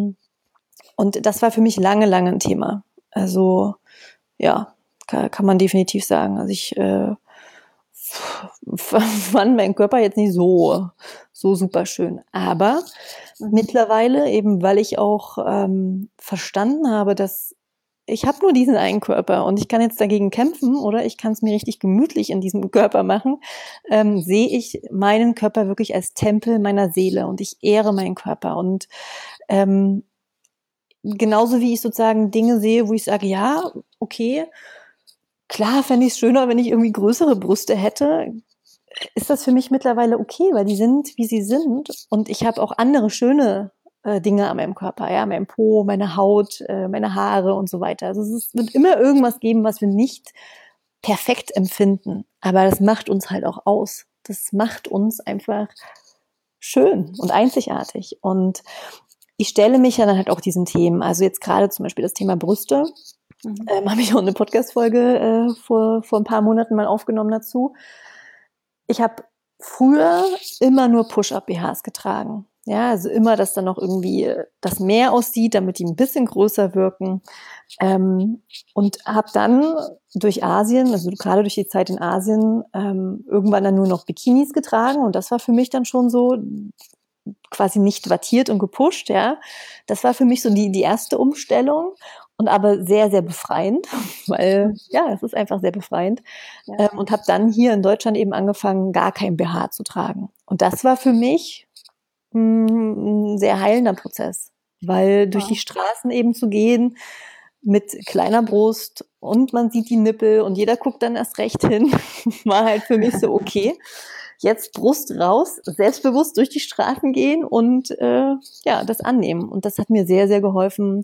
und das war für mich lange ein Thema. Also ja, kann man definitiv sagen. Also ich fand meinen Körper jetzt nicht so super schön, aber mittlerweile eben, weil ich auch verstanden habe, dass ich habe nur diesen einen Körper und ich kann jetzt dagegen kämpfen oder ich kann es mir richtig gemütlich in diesem Körper machen, sehe ich meinen Körper wirklich als Tempel meiner Seele und ich ehre meinen Körper. Und genauso wie ich sozusagen Dinge sehe, wo ich sage, ja, okay, klar fände ich es schöner, wenn ich irgendwie größere Brüste hätte, ist das für mich mittlerweile okay, weil die sind, wie sie sind und ich habe auch andere schöne Dinge an meinem Körper, ja, mein Po, meine Haut, meine Haare und so weiter. Also es wird immer irgendwas geben, was wir nicht perfekt empfinden, aber das macht uns halt auch aus. Das macht uns einfach schön und einzigartig und ich stelle mich ja dann halt auch diesen Themen, also jetzt gerade zum Beispiel das Thema Brüste, habe ich auch eine Podcast-Folge vor ein paar Monaten mal aufgenommen dazu. Ich habe früher immer nur Push-Up-BHs getragen. Ja, also immer, dass dann noch irgendwie das mehr aussieht, damit die ein bisschen größer wirken. Und habe dann durch Asien, also gerade durch die Zeit in Asien, irgendwann dann nur noch Bikinis getragen. Und das war für mich dann schon so quasi nicht wattiert und gepusht. Ja, das war für mich so die erste Umstellung. Und aber sehr, sehr befreiend, weil ja, es ist einfach sehr befreiend. Ja. Und habe dann hier in Deutschland eben angefangen, gar kein BH zu tragen. Und das war für mich ein sehr heilender Prozess, weil durch die Straßen eben zu gehen mit kleiner Brust und man sieht die Nippel und jeder guckt dann erst recht hin, war halt für mich so, okay, jetzt Brust raus, selbstbewusst durch die Straßen gehen und das annehmen. Und das hat mir sehr, sehr geholfen,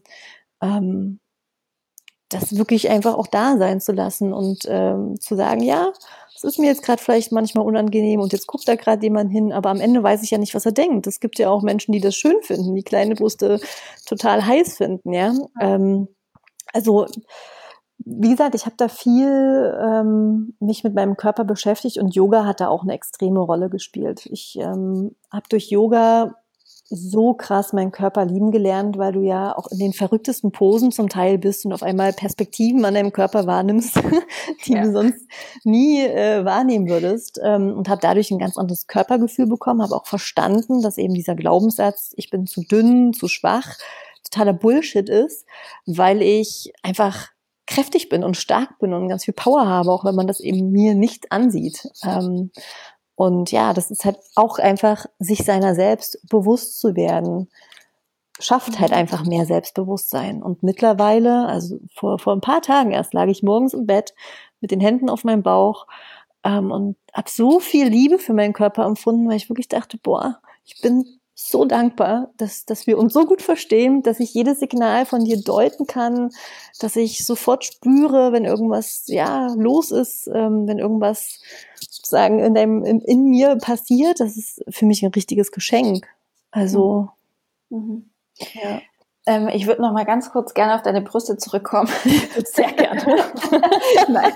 das wirklich einfach auch da sein zu lassen und zu sagen, ja, es ist mir jetzt gerade vielleicht manchmal unangenehm und jetzt guckt da gerade jemand hin, aber am Ende weiß ich ja nicht, was er denkt. Es gibt ja auch Menschen, die das schön finden, die kleine Brüste total heiß finden, ja. Also wie gesagt, ich habe da viel mich mit meinem Körper beschäftigt und Yoga hat da auch eine extreme Rolle gespielt. Ich habe durch Yoga so krass meinen Körper lieben gelernt, weil du ja auch in den verrücktesten Posen zum Teil bist und auf einmal Perspektiven an deinem Körper wahrnimmst, die du sonst nie wahrnehmen würdest, und habe dadurch ein ganz anderes Körpergefühl bekommen, habe auch verstanden, dass eben dieser Glaubenssatz, ich bin zu dünn, zu schwach, totaler Bullshit ist, weil ich einfach kräftig bin und stark bin und ganz viel Power habe, auch wenn man das eben mir nicht ansieht. Und ja, das ist halt auch einfach, sich seiner selbst bewusst zu werden, schafft halt einfach mehr Selbstbewusstsein. Und mittlerweile, also vor ein paar Tagen erst, lag ich morgens im Bett mit den Händen auf meinem Bauch und habe so viel Liebe für meinen Körper empfunden, weil ich wirklich dachte, boah, ich bin so dankbar, dass wir uns so gut verstehen, dass ich jedes Signal von dir deuten kann, dass ich sofort spüre, wenn irgendwas los ist, wenn irgendwas sozusagen in mir passiert. Das ist für mich ein richtiges Geschenk. Also
ja. Ich würde noch mal ganz kurz gerne auf deine Brüste zurückkommen.
Sehr gerne.
Nein.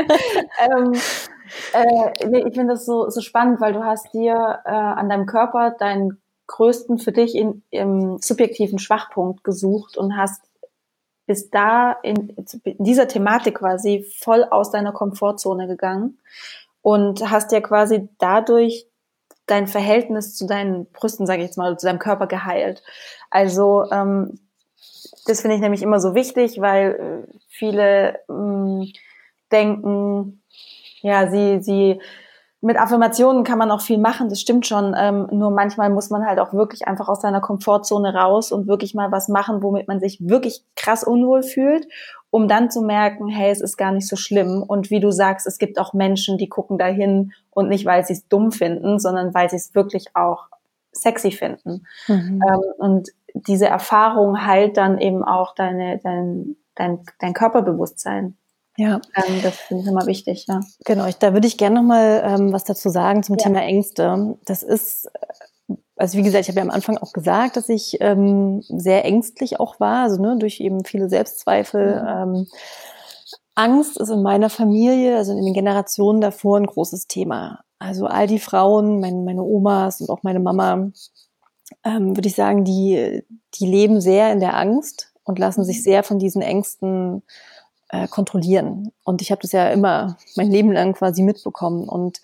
Ich finde das so spannend, weil du hast dir an deinem Körper deinen größten für dich im subjektiven Schwachpunkt gesucht und hast bis da in dieser Thematik quasi voll aus deiner Komfortzone gegangen und hast ja quasi dadurch dein Verhältnis zu deinen Brüsten, sage ich jetzt mal, zu deinem Körper geheilt. Also das finde ich nämlich immer so wichtig, weil viele denken, ja, sie mit Affirmationen kann man auch viel machen, das stimmt schon, nur manchmal muss man halt auch wirklich einfach aus seiner Komfortzone raus und wirklich mal was machen, womit man sich wirklich krass unwohl fühlt, um dann zu merken, hey, es ist gar nicht so schlimm. Und wie du sagst, es gibt auch Menschen, die gucken dahin und nicht, weil sie es dumm finden, sondern weil sie es wirklich auch sexy finden. Und diese Erfahrung heilt dann eben auch dein Körperbewusstsein.
Ja.
Das finde ich immer wichtig, ja.
Genau, da würde ich gerne noch mal was dazu sagen zum Thema Ängste. Das ist, also wie gesagt, ich habe ja am Anfang auch gesagt, dass ich sehr ängstlich auch war, also durch eben viele Selbstzweifel. Angst ist in meiner Familie, also in den Generationen davor, ein großes Thema. Also all die Frauen, meine Omas und auch meine Mama, würde ich sagen, die leben sehr in der Angst und lassen sich sehr von diesen Ängsten kontrollieren. Und ich habe das ja immer mein Leben lang quasi mitbekommen. Und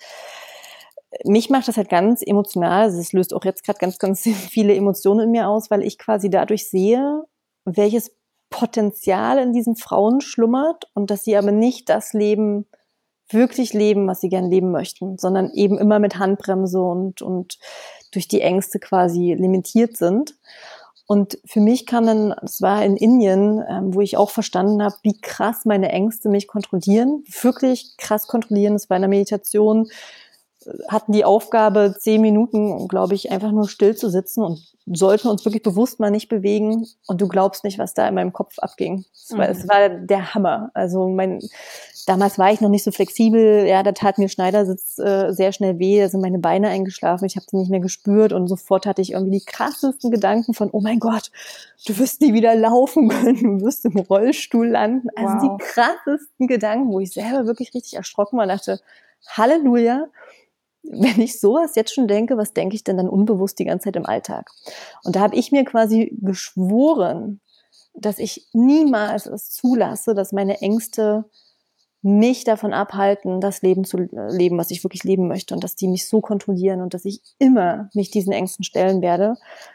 mich macht das halt ganz emotional. Also es löst auch jetzt gerade ganz, ganz viele Emotionen in mir aus, weil ich quasi dadurch sehe, welches Potenzial in diesen Frauen schlummert und dass sie aber nicht das wirklich leben, was sie gern leben möchten, sondern eben immer mit Handbremse und durch die Ängste quasi limitiert sind. Und für mich kam dann, das war in Indien, wo ich auch verstanden habe, wie krass meine Ängste mich kontrollieren, wirklich krass kontrollieren. Das war in der Meditation, hatten die Aufgabe, 10 Minuten, glaube ich, einfach nur still zu sitzen und sollten uns wirklich bewusst mal nicht bewegen. Und du glaubst nicht, was da in meinem Kopf abging. Es war der Hammer. Also damals war ich noch nicht so flexibel. Ja, da tat mir Schneidersitz sehr schnell weh. Da sind meine Beine eingeschlafen. Ich habe sie nicht mehr gespürt. Und sofort hatte ich irgendwie die krassesten Gedanken von, oh mein Gott, du wirst nie wieder laufen können. Du wirst im Rollstuhl landen. Also die krassesten Gedanken, wo ich selber wirklich richtig erschrocken war und dachte, Halleluja. Wenn ich sowas jetzt schon denke, was denke ich denn dann unbewusst die ganze Zeit im Alltag? Und da habe ich mir quasi geschworen, dass ich niemals es zulasse, dass meine Ängste mich davon abhalten, das Leben zu leben, was ich wirklich leben möchte und dass die mich so kontrollieren und dass ich immer mich diesen Ängsten stellen werde.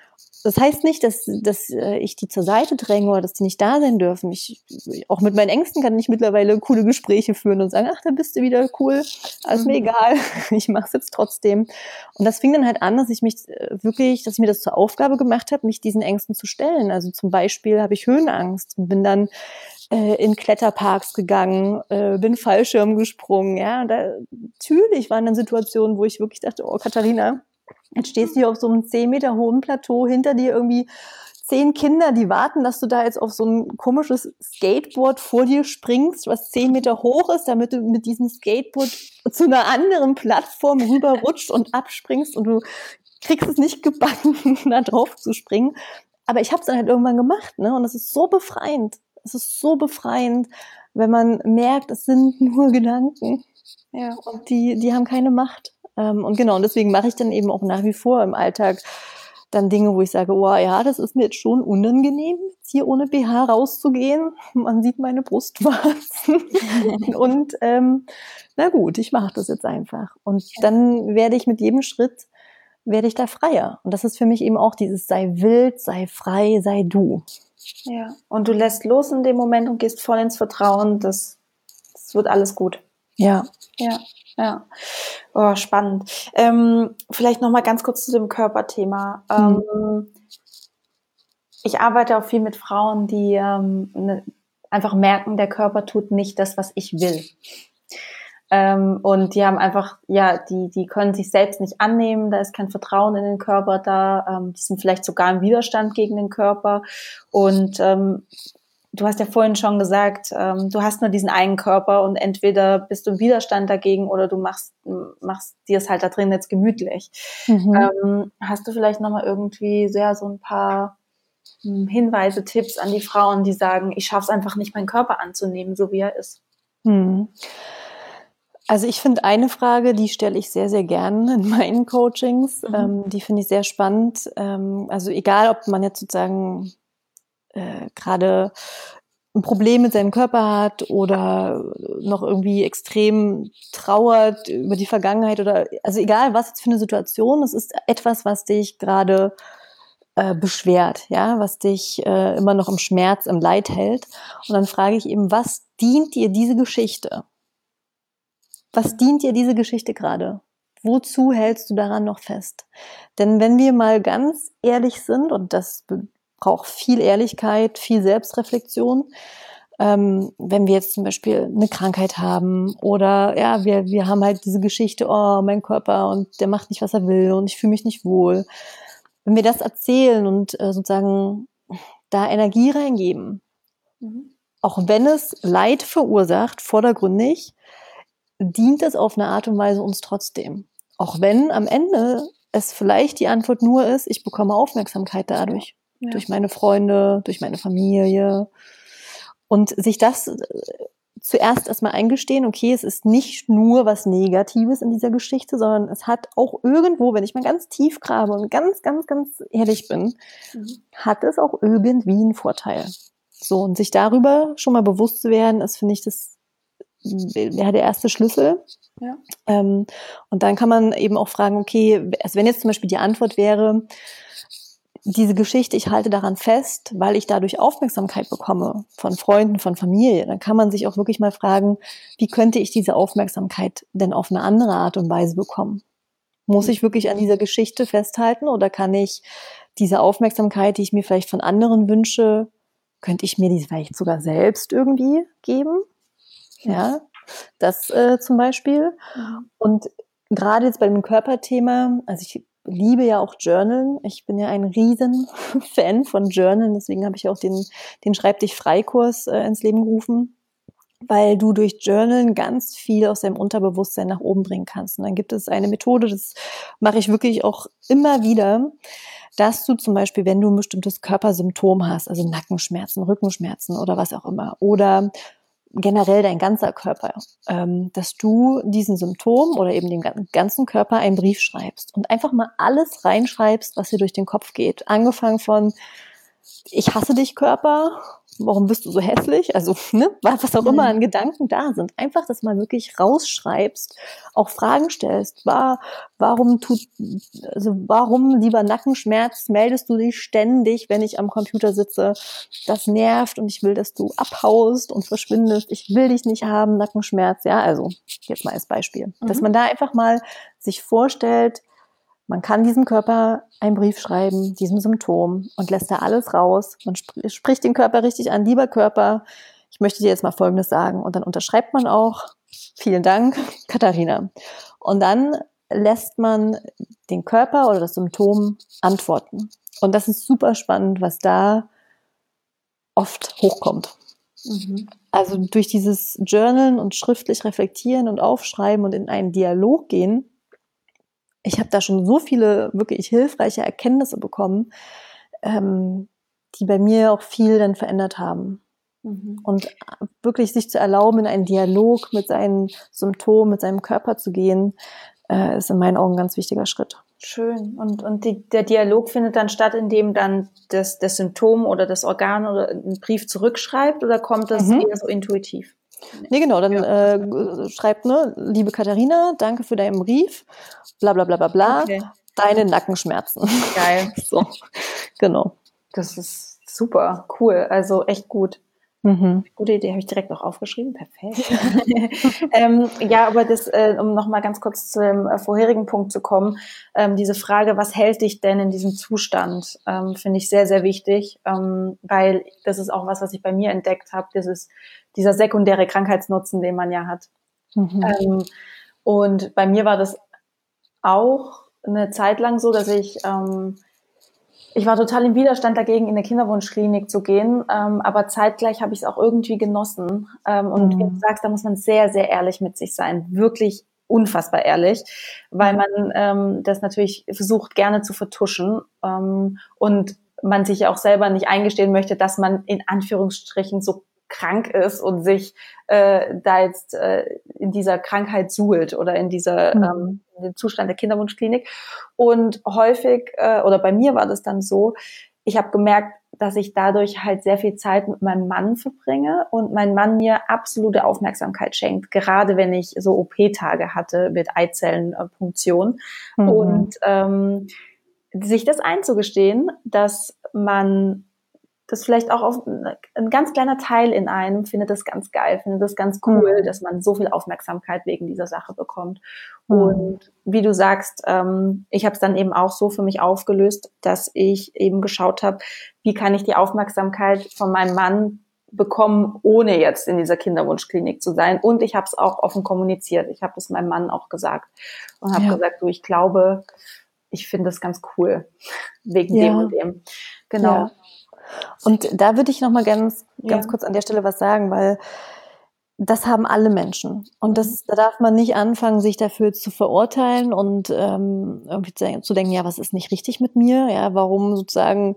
Das heißt nicht, dass ich die zur Seite dränge oder dass die nicht da sein dürfen. Auch mit meinen Ängsten kann ich mittlerweile coole Gespräche führen und sagen, ach, da bist du wieder, cool, alles mir egal, ich mache es jetzt trotzdem. Und das fing dann halt an, dass ich mir das zur Aufgabe gemacht habe, mich diesen Ängsten zu stellen. Also zum Beispiel habe ich Höhenangst und bin dann in Kletterparks gegangen, bin Fallschirm gesprungen. Ja, und natürlich waren dann Situationen, wo ich wirklich dachte, oh Katharina, jetzt stehst du hier auf so einem 10 Meter hohen Plateau, hinter dir irgendwie 10 Kinder, die warten, dass du da jetzt auf so ein komisches Skateboard vor dir springst, was 10 Meter hoch ist, damit du mit diesem Skateboard zu einer anderen Plattform rüberrutscht und abspringst und du kriegst es nicht gebacken, da drauf zu springen. Aber ich habe es dann halt irgendwann gemacht, ne? Und es ist so befreiend. Es ist so befreiend, wenn man merkt, es sind nur Gedanken. Ja. Und die haben keine Macht. Und genau, und deswegen mache ich dann eben auch nach wie vor im Alltag dann Dinge, wo ich sage, oh ja, das ist mir jetzt schon unangenehm, jetzt hier ohne BH rauszugehen. Man sieht meine Brustwarzen. Und na gut, ich mache das jetzt einfach. Und dann werde ich mit jedem Schritt, werde ich da freier. Und das ist für mich eben auch dieses sei wild, sei frei, sei du.
Ja, und du lässt los in dem Moment und gehst voll ins Vertrauen, das wird alles gut.
Ja.
Ja. Ja, oh, spannend. Vielleicht noch mal ganz kurz zu dem Körperthema. Ich arbeite auch viel mit Frauen, die einfach merken, der Körper tut nicht das, was ich will. Und die haben einfach, die können sich selbst nicht annehmen, da ist kein Vertrauen in den Körper da, die sind vielleicht sogar im Widerstand gegen den Körper. Und du hast ja vorhin schon gesagt, du hast nur diesen einen Körper und entweder bist du im Widerstand dagegen oder du machst dir es halt da drin jetzt gemütlich. Hast du vielleicht nochmal irgendwie so ein paar Hinweise, Tipps an die Frauen, die sagen, ich schaffe es einfach nicht, meinen Körper anzunehmen, so wie er ist?
Also ich finde eine Frage, die stelle ich sehr, sehr gerne in meinen Coachings. Die finde ich sehr spannend. Also egal, ob man jetzt sozusagen gerade ein Problem mit seinem Körper hat oder noch irgendwie extrem trauert über die Vergangenheit oder also egal was jetzt für eine Situation, es ist etwas, was dich gerade beschwert, ja, was dich immer noch im Schmerz, im Leid hält. Und dann frage ich eben, was dient dir diese Geschichte? Was dient dir diese Geschichte gerade? Wozu hältst du daran noch fest? Denn wenn wir mal ganz ehrlich sind, und das braucht viel Ehrlichkeit, viel Selbstreflexion, wenn wir jetzt zum Beispiel eine Krankheit haben oder ja, wir haben halt diese Geschichte, oh, mein Körper und der macht nicht, was er will und ich fühle mich nicht wohl. Wenn wir das erzählen und sozusagen da Energie reingeben, auch wenn es Leid verursacht, vordergründig, dient es auf eine Art und Weise uns trotzdem. Auch wenn am Ende es vielleicht die Antwort nur ist, ich bekomme Aufmerksamkeit dadurch. Ja. Durch meine Freunde, durch meine Familie. Und sich das zuerst erstmal eingestehen, okay, es ist nicht nur was Negatives in dieser Geschichte, sondern es hat auch irgendwo, wenn ich mal ganz tief grabe und ganz, ganz, ganz ehrlich bin, hat es auch irgendwie einen Vorteil. So, und sich darüber schon mal bewusst zu werden, ist, finde ich, das wäre der erste Schlüssel. Ja. Und dann kann man eben auch fragen, okay, also wenn jetzt zum Beispiel die Antwort wäre, diese Geschichte, ich halte daran fest, weil ich dadurch Aufmerksamkeit bekomme von Freunden, von Familie, dann kann man sich auch wirklich mal fragen, wie könnte ich diese Aufmerksamkeit denn auf eine andere Art und Weise bekommen? Muss ich wirklich an dieser Geschichte festhalten oder kann ich diese Aufmerksamkeit, die ich mir vielleicht von anderen wünsche, könnte ich mir die vielleicht sogar selbst irgendwie geben? Ja, das zum Beispiel. Und gerade jetzt bei dem Körperthema, also ich liebe ja auch Journalen. Ich bin ja ein riesen Fan von Journalen, deswegen habe ich auch den Schreib-dich-frei-Kurs ins Leben gerufen, weil du durch Journalen ganz viel aus deinem Unterbewusstsein nach oben bringen kannst. Und dann gibt es eine Methode, das mache ich wirklich auch immer wieder, dass du zum Beispiel, wenn du ein bestimmtes Körpersymptom hast, also Nackenschmerzen, Rückenschmerzen oder was auch immer, oder generell dein ganzer Körper, dass du diesen Symptom oder eben dem ganzen Körper einen Brief schreibst und einfach mal alles reinschreibst, was dir durch den Kopf geht. Angefangen von, ich hasse dich Körper, warum bist du so hässlich? Also, ne, was auch immer an Gedanken da sind. Einfach das mal wirklich rausschreibst, auch Fragen stellst. Warum, lieber Nackenschmerz, meldest du dich ständig, wenn ich am Computer sitze? Das nervt und ich will, dass du abhaust und verschwindest. Ich will dich nicht haben, Nackenschmerz. Ja, also, jetzt mal als Beispiel. Dass man da einfach mal sich vorstellt, man kann diesem Körper einen Brief schreiben, diesem Symptom, und lässt da alles raus. Man spricht den Körper richtig an. Lieber Körper, ich möchte dir jetzt mal Folgendes sagen. Und dann unterschreibt man auch, vielen Dank, Katharina. Und dann lässt man den Körper oder das Symptom antworten. Und das ist super spannend, was da oft hochkommt. Also durch dieses Journalen und schriftlich reflektieren und aufschreiben und in einen Dialog gehen, ich habe da schon so viele wirklich hilfreiche Erkenntnisse bekommen, die bei mir auch viel dann verändert haben. Und wirklich sich zu erlauben, in einen Dialog mit seinen Symptomen, mit seinem Körper zu gehen, ist in meinen Augen ein ganz wichtiger Schritt.
Schön. Und der Dialog findet dann statt, indem dann das Symptom oder das Organ oder einen Brief zurückschreibt, oder kommt das eher so intuitiv?
Nee, genau, dann schreibt, ne, liebe Katharina, danke für deinen Brief, bla bla bla bla bla, deine Nackenschmerzen.
Geil.
So, genau.
Das ist super, cool, also echt gut. Gute Idee, habe ich direkt noch aufgeschrieben, perfekt. Ja, aber das, um nochmal ganz kurz zum vorherigen Punkt zu kommen, diese Frage, was hält dich denn in diesem Zustand, finde ich sehr, sehr wichtig, weil das ist auch was ich bei mir entdeckt habe, dieser sekundäre Krankheitsnutzen, den man ja hat. Und bei mir war das auch eine Zeit lang so, dass ich war total im Widerstand dagegen, in eine Kinderwunschklinik zu gehen, aber zeitgleich habe ich es auch irgendwie genossen. Und wie du sagst, da muss man sehr, sehr ehrlich mit sich sein, wirklich unfassbar ehrlich, weil man das natürlich versucht gerne zu vertuschen und man sich ja auch selber nicht eingestehen möchte, dass man in Anführungsstrichen so krank ist und sich da jetzt in dieser Krankheit suhlt oder in dieser in dem Zustand der Kinderwunschklinik. Und häufig, oder bei mir war das dann so, ich habe gemerkt, dass ich dadurch halt sehr viel Zeit mit meinem Mann verbringe und mein Mann mir absolute Aufmerksamkeit schenkt, gerade wenn ich so OP-Tage hatte mit Eizellenpunktion. Und sich das einzugestehen, dass man das vielleicht auch ein ganz kleiner Teil in einem findet das ganz geil, findet das ganz cool, dass man so viel Aufmerksamkeit wegen dieser Sache bekommt. Und wie du sagst, ich habe es dann eben auch so für mich aufgelöst, dass ich eben geschaut habe, wie kann ich die Aufmerksamkeit von meinem Mann bekommen, ohne jetzt in dieser Kinderwunschklinik zu sein. Und ich habe es auch offen kommuniziert. Ich habe das meinem Mann auch gesagt und habe gesagt, du, ich glaube, ich finde das ganz cool, wegen dem und dem. Genau.
Ja. Und da würde ich noch mal ganz kurz an der Stelle was sagen, weil das haben alle Menschen. Und da darf man nicht anfangen, sich dafür zu verurteilen und irgendwie zu denken, ja, was ist nicht richtig mit mir? Ja, warum sozusagen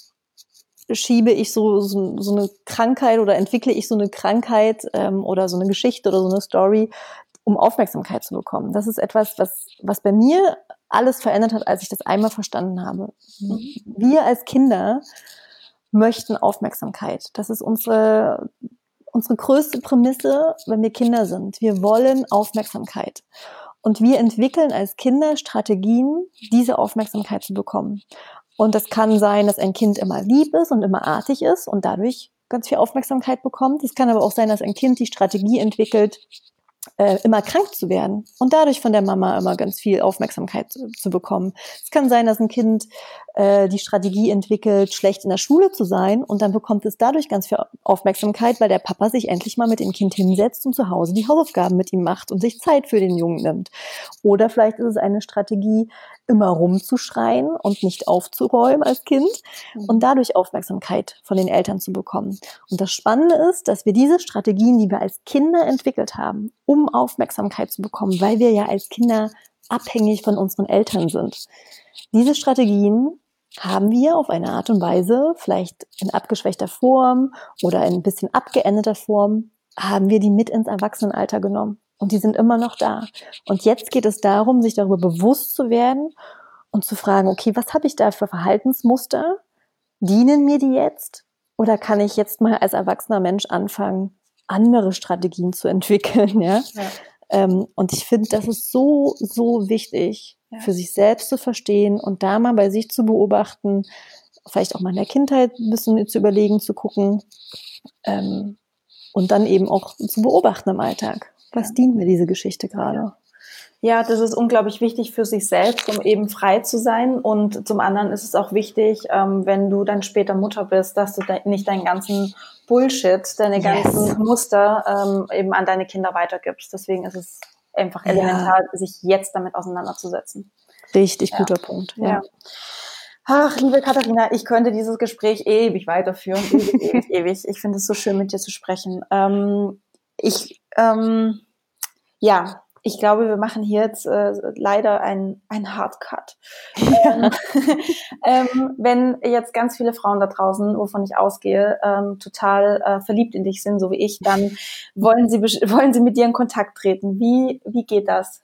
schiebe ich so eine Krankheit oder entwickle ich so eine Krankheit oder so eine Geschichte oder so eine Story, um Aufmerksamkeit zu bekommen. Das ist etwas, was bei mir alles verändert hat, als ich das einmal verstanden habe. Wir als Kinder möchten Aufmerksamkeit. Das ist unsere größte Prämisse, wenn wir Kinder sind. Wir wollen Aufmerksamkeit. Und wir entwickeln als Kinder Strategien, diese Aufmerksamkeit zu bekommen. Und das kann sein, dass ein Kind immer lieb ist und immer artig ist und dadurch ganz viel Aufmerksamkeit bekommt. Es kann aber auch sein, dass ein Kind die Strategie entwickelt, immer krank zu werden und dadurch von der Mama immer ganz viel Aufmerksamkeit zu bekommen. Es kann sein, dass ein Kind die Strategie entwickelt, schlecht in der Schule zu sein und dann bekommt es dadurch ganz viel Aufmerksamkeit, weil der Papa sich endlich mal mit dem Kind hinsetzt und zu Hause die Hausaufgaben mit ihm macht und sich Zeit für den Jungen nimmt. Oder vielleicht ist es eine Strategie, immer rumzuschreien und nicht aufzuräumen als Kind und dadurch Aufmerksamkeit von den Eltern zu bekommen. Und das Spannende ist, dass wir diese Strategien, die wir als Kinder entwickelt haben, um Aufmerksamkeit zu bekommen, weil wir ja als Kinder abhängig von unseren Eltern sind. Diese Strategien haben wir auf eine Art und Weise, vielleicht in abgeschwächter Form oder in ein bisschen abgeänderter Form, haben wir die mit ins Erwachsenenalter genommen. Und die sind immer noch da. Und jetzt geht es darum, sich darüber bewusst zu werden und zu fragen, okay, was habe ich da für Verhaltensmuster, dienen mir die jetzt? Oder kann ich jetzt mal als erwachsener Mensch anfangen, andere Strategien zu entwickeln? Ja? Und ich finde, das ist so, so wichtig, für sich selbst zu verstehen und da mal bei sich zu beobachten, vielleicht auch mal in der Kindheit ein bisschen zu überlegen, zu gucken und dann eben auch zu beobachten im Alltag. Was dient mir diese Geschichte gerade?
Ja, das ist unglaublich wichtig für sich selbst, um eben frei zu sein. Und zum anderen ist es auch wichtig, wenn du dann später Mutter bist, dass du nicht deinen ganzen Bullshit, deine ganzen Muster eben an deine Kinder weitergibst. Deswegen ist es einfach elementar, sich jetzt damit auseinanderzusetzen.
Richtig guter Punkt. Ja.
Ach, liebe Katharina, ich könnte dieses Gespräch ewig weiterführen. Ewig. Ich finde es so schön, mit dir zu sprechen. Ich glaube, wir machen hier jetzt leider einen Hardcut. Wenn jetzt ganz viele Frauen da draußen, wovon ich ausgehe, total verliebt in dich sind, so wie ich, dann wollen sie mit dir in Kontakt treten. Wie geht das?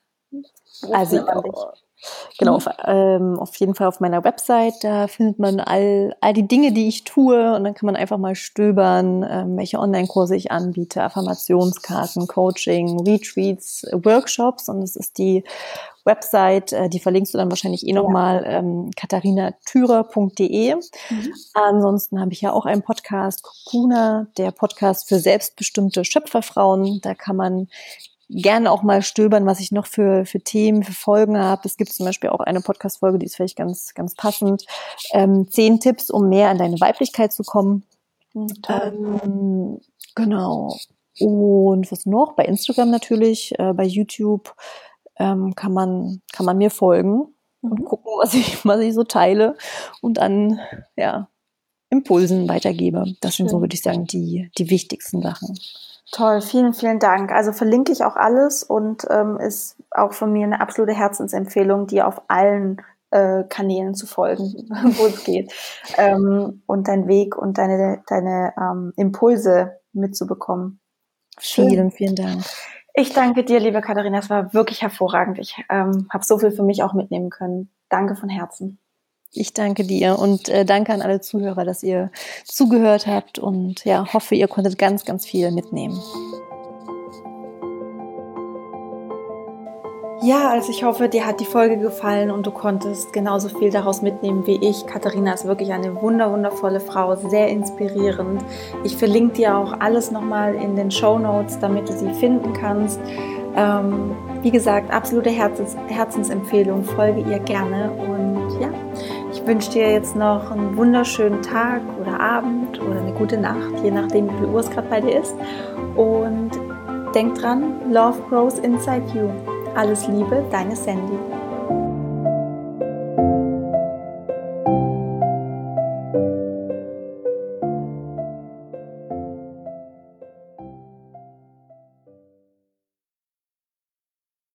Genau, auf jeden Fall auf meiner Website, da findet man all die Dinge, die ich tue, und dann kann man einfach mal stöbern, welche Online-Kurse ich anbiete, Affirmationskarten, Coaching, Retreats, Workshops, und das ist die Website, die verlinkst du dann wahrscheinlich nochmal, katharinathyrer.de. Ansonsten habe ich ja auch einen Podcast, Kokuna, der Podcast für selbstbestimmte Schöpferfrauen. Da kann man gerne auch mal stöbern, was ich noch für Themen, für Folgen habe. Es gibt zum Beispiel auch eine Podcast-Folge, die ist vielleicht ganz, ganz passend. 10 Tipps, um mehr an deine Weiblichkeit zu kommen. Genau. Und was noch? Bei Instagram natürlich, bei YouTube kann man mir folgen und gucken, was ich so teile und an Impulsen weitergebe. Das sind so, würde ich sagen, die wichtigsten Sachen.
Toll, vielen, vielen Dank. Also verlinke ich auch alles und ist auch von mir eine absolute Herzensempfehlung, dir auf allen Kanälen zu folgen, wo es geht, und deinen Weg und deine Impulse mitzubekommen.
Vielen, vielen Dank.
Ich danke dir, liebe Katharina, es war wirklich hervorragend. Ich habe so viel für mich auch mitnehmen können. Danke von Herzen.
Ich danke dir und danke an alle Zuhörer, dass ihr zugehört habt, und hoffe, ihr konntet ganz, ganz viel mitnehmen.
Ja, also ich hoffe, dir hat die Folge gefallen und du konntest genauso viel daraus mitnehmen wie ich. Katharina ist wirklich eine wundervolle Frau, sehr inspirierend. Ich verlinke dir auch alles nochmal in den Shownotes, damit du sie finden kannst. Wie gesagt, absolute Herzensempfehlung, folge ihr gerne, und ich wünsche dir jetzt noch einen wunderschönen Tag oder Abend oder eine gute Nacht, je nachdem, wie viel Uhr es gerade bei dir ist. Und denk dran, Love grows inside you. Alles Liebe, deine Sandy.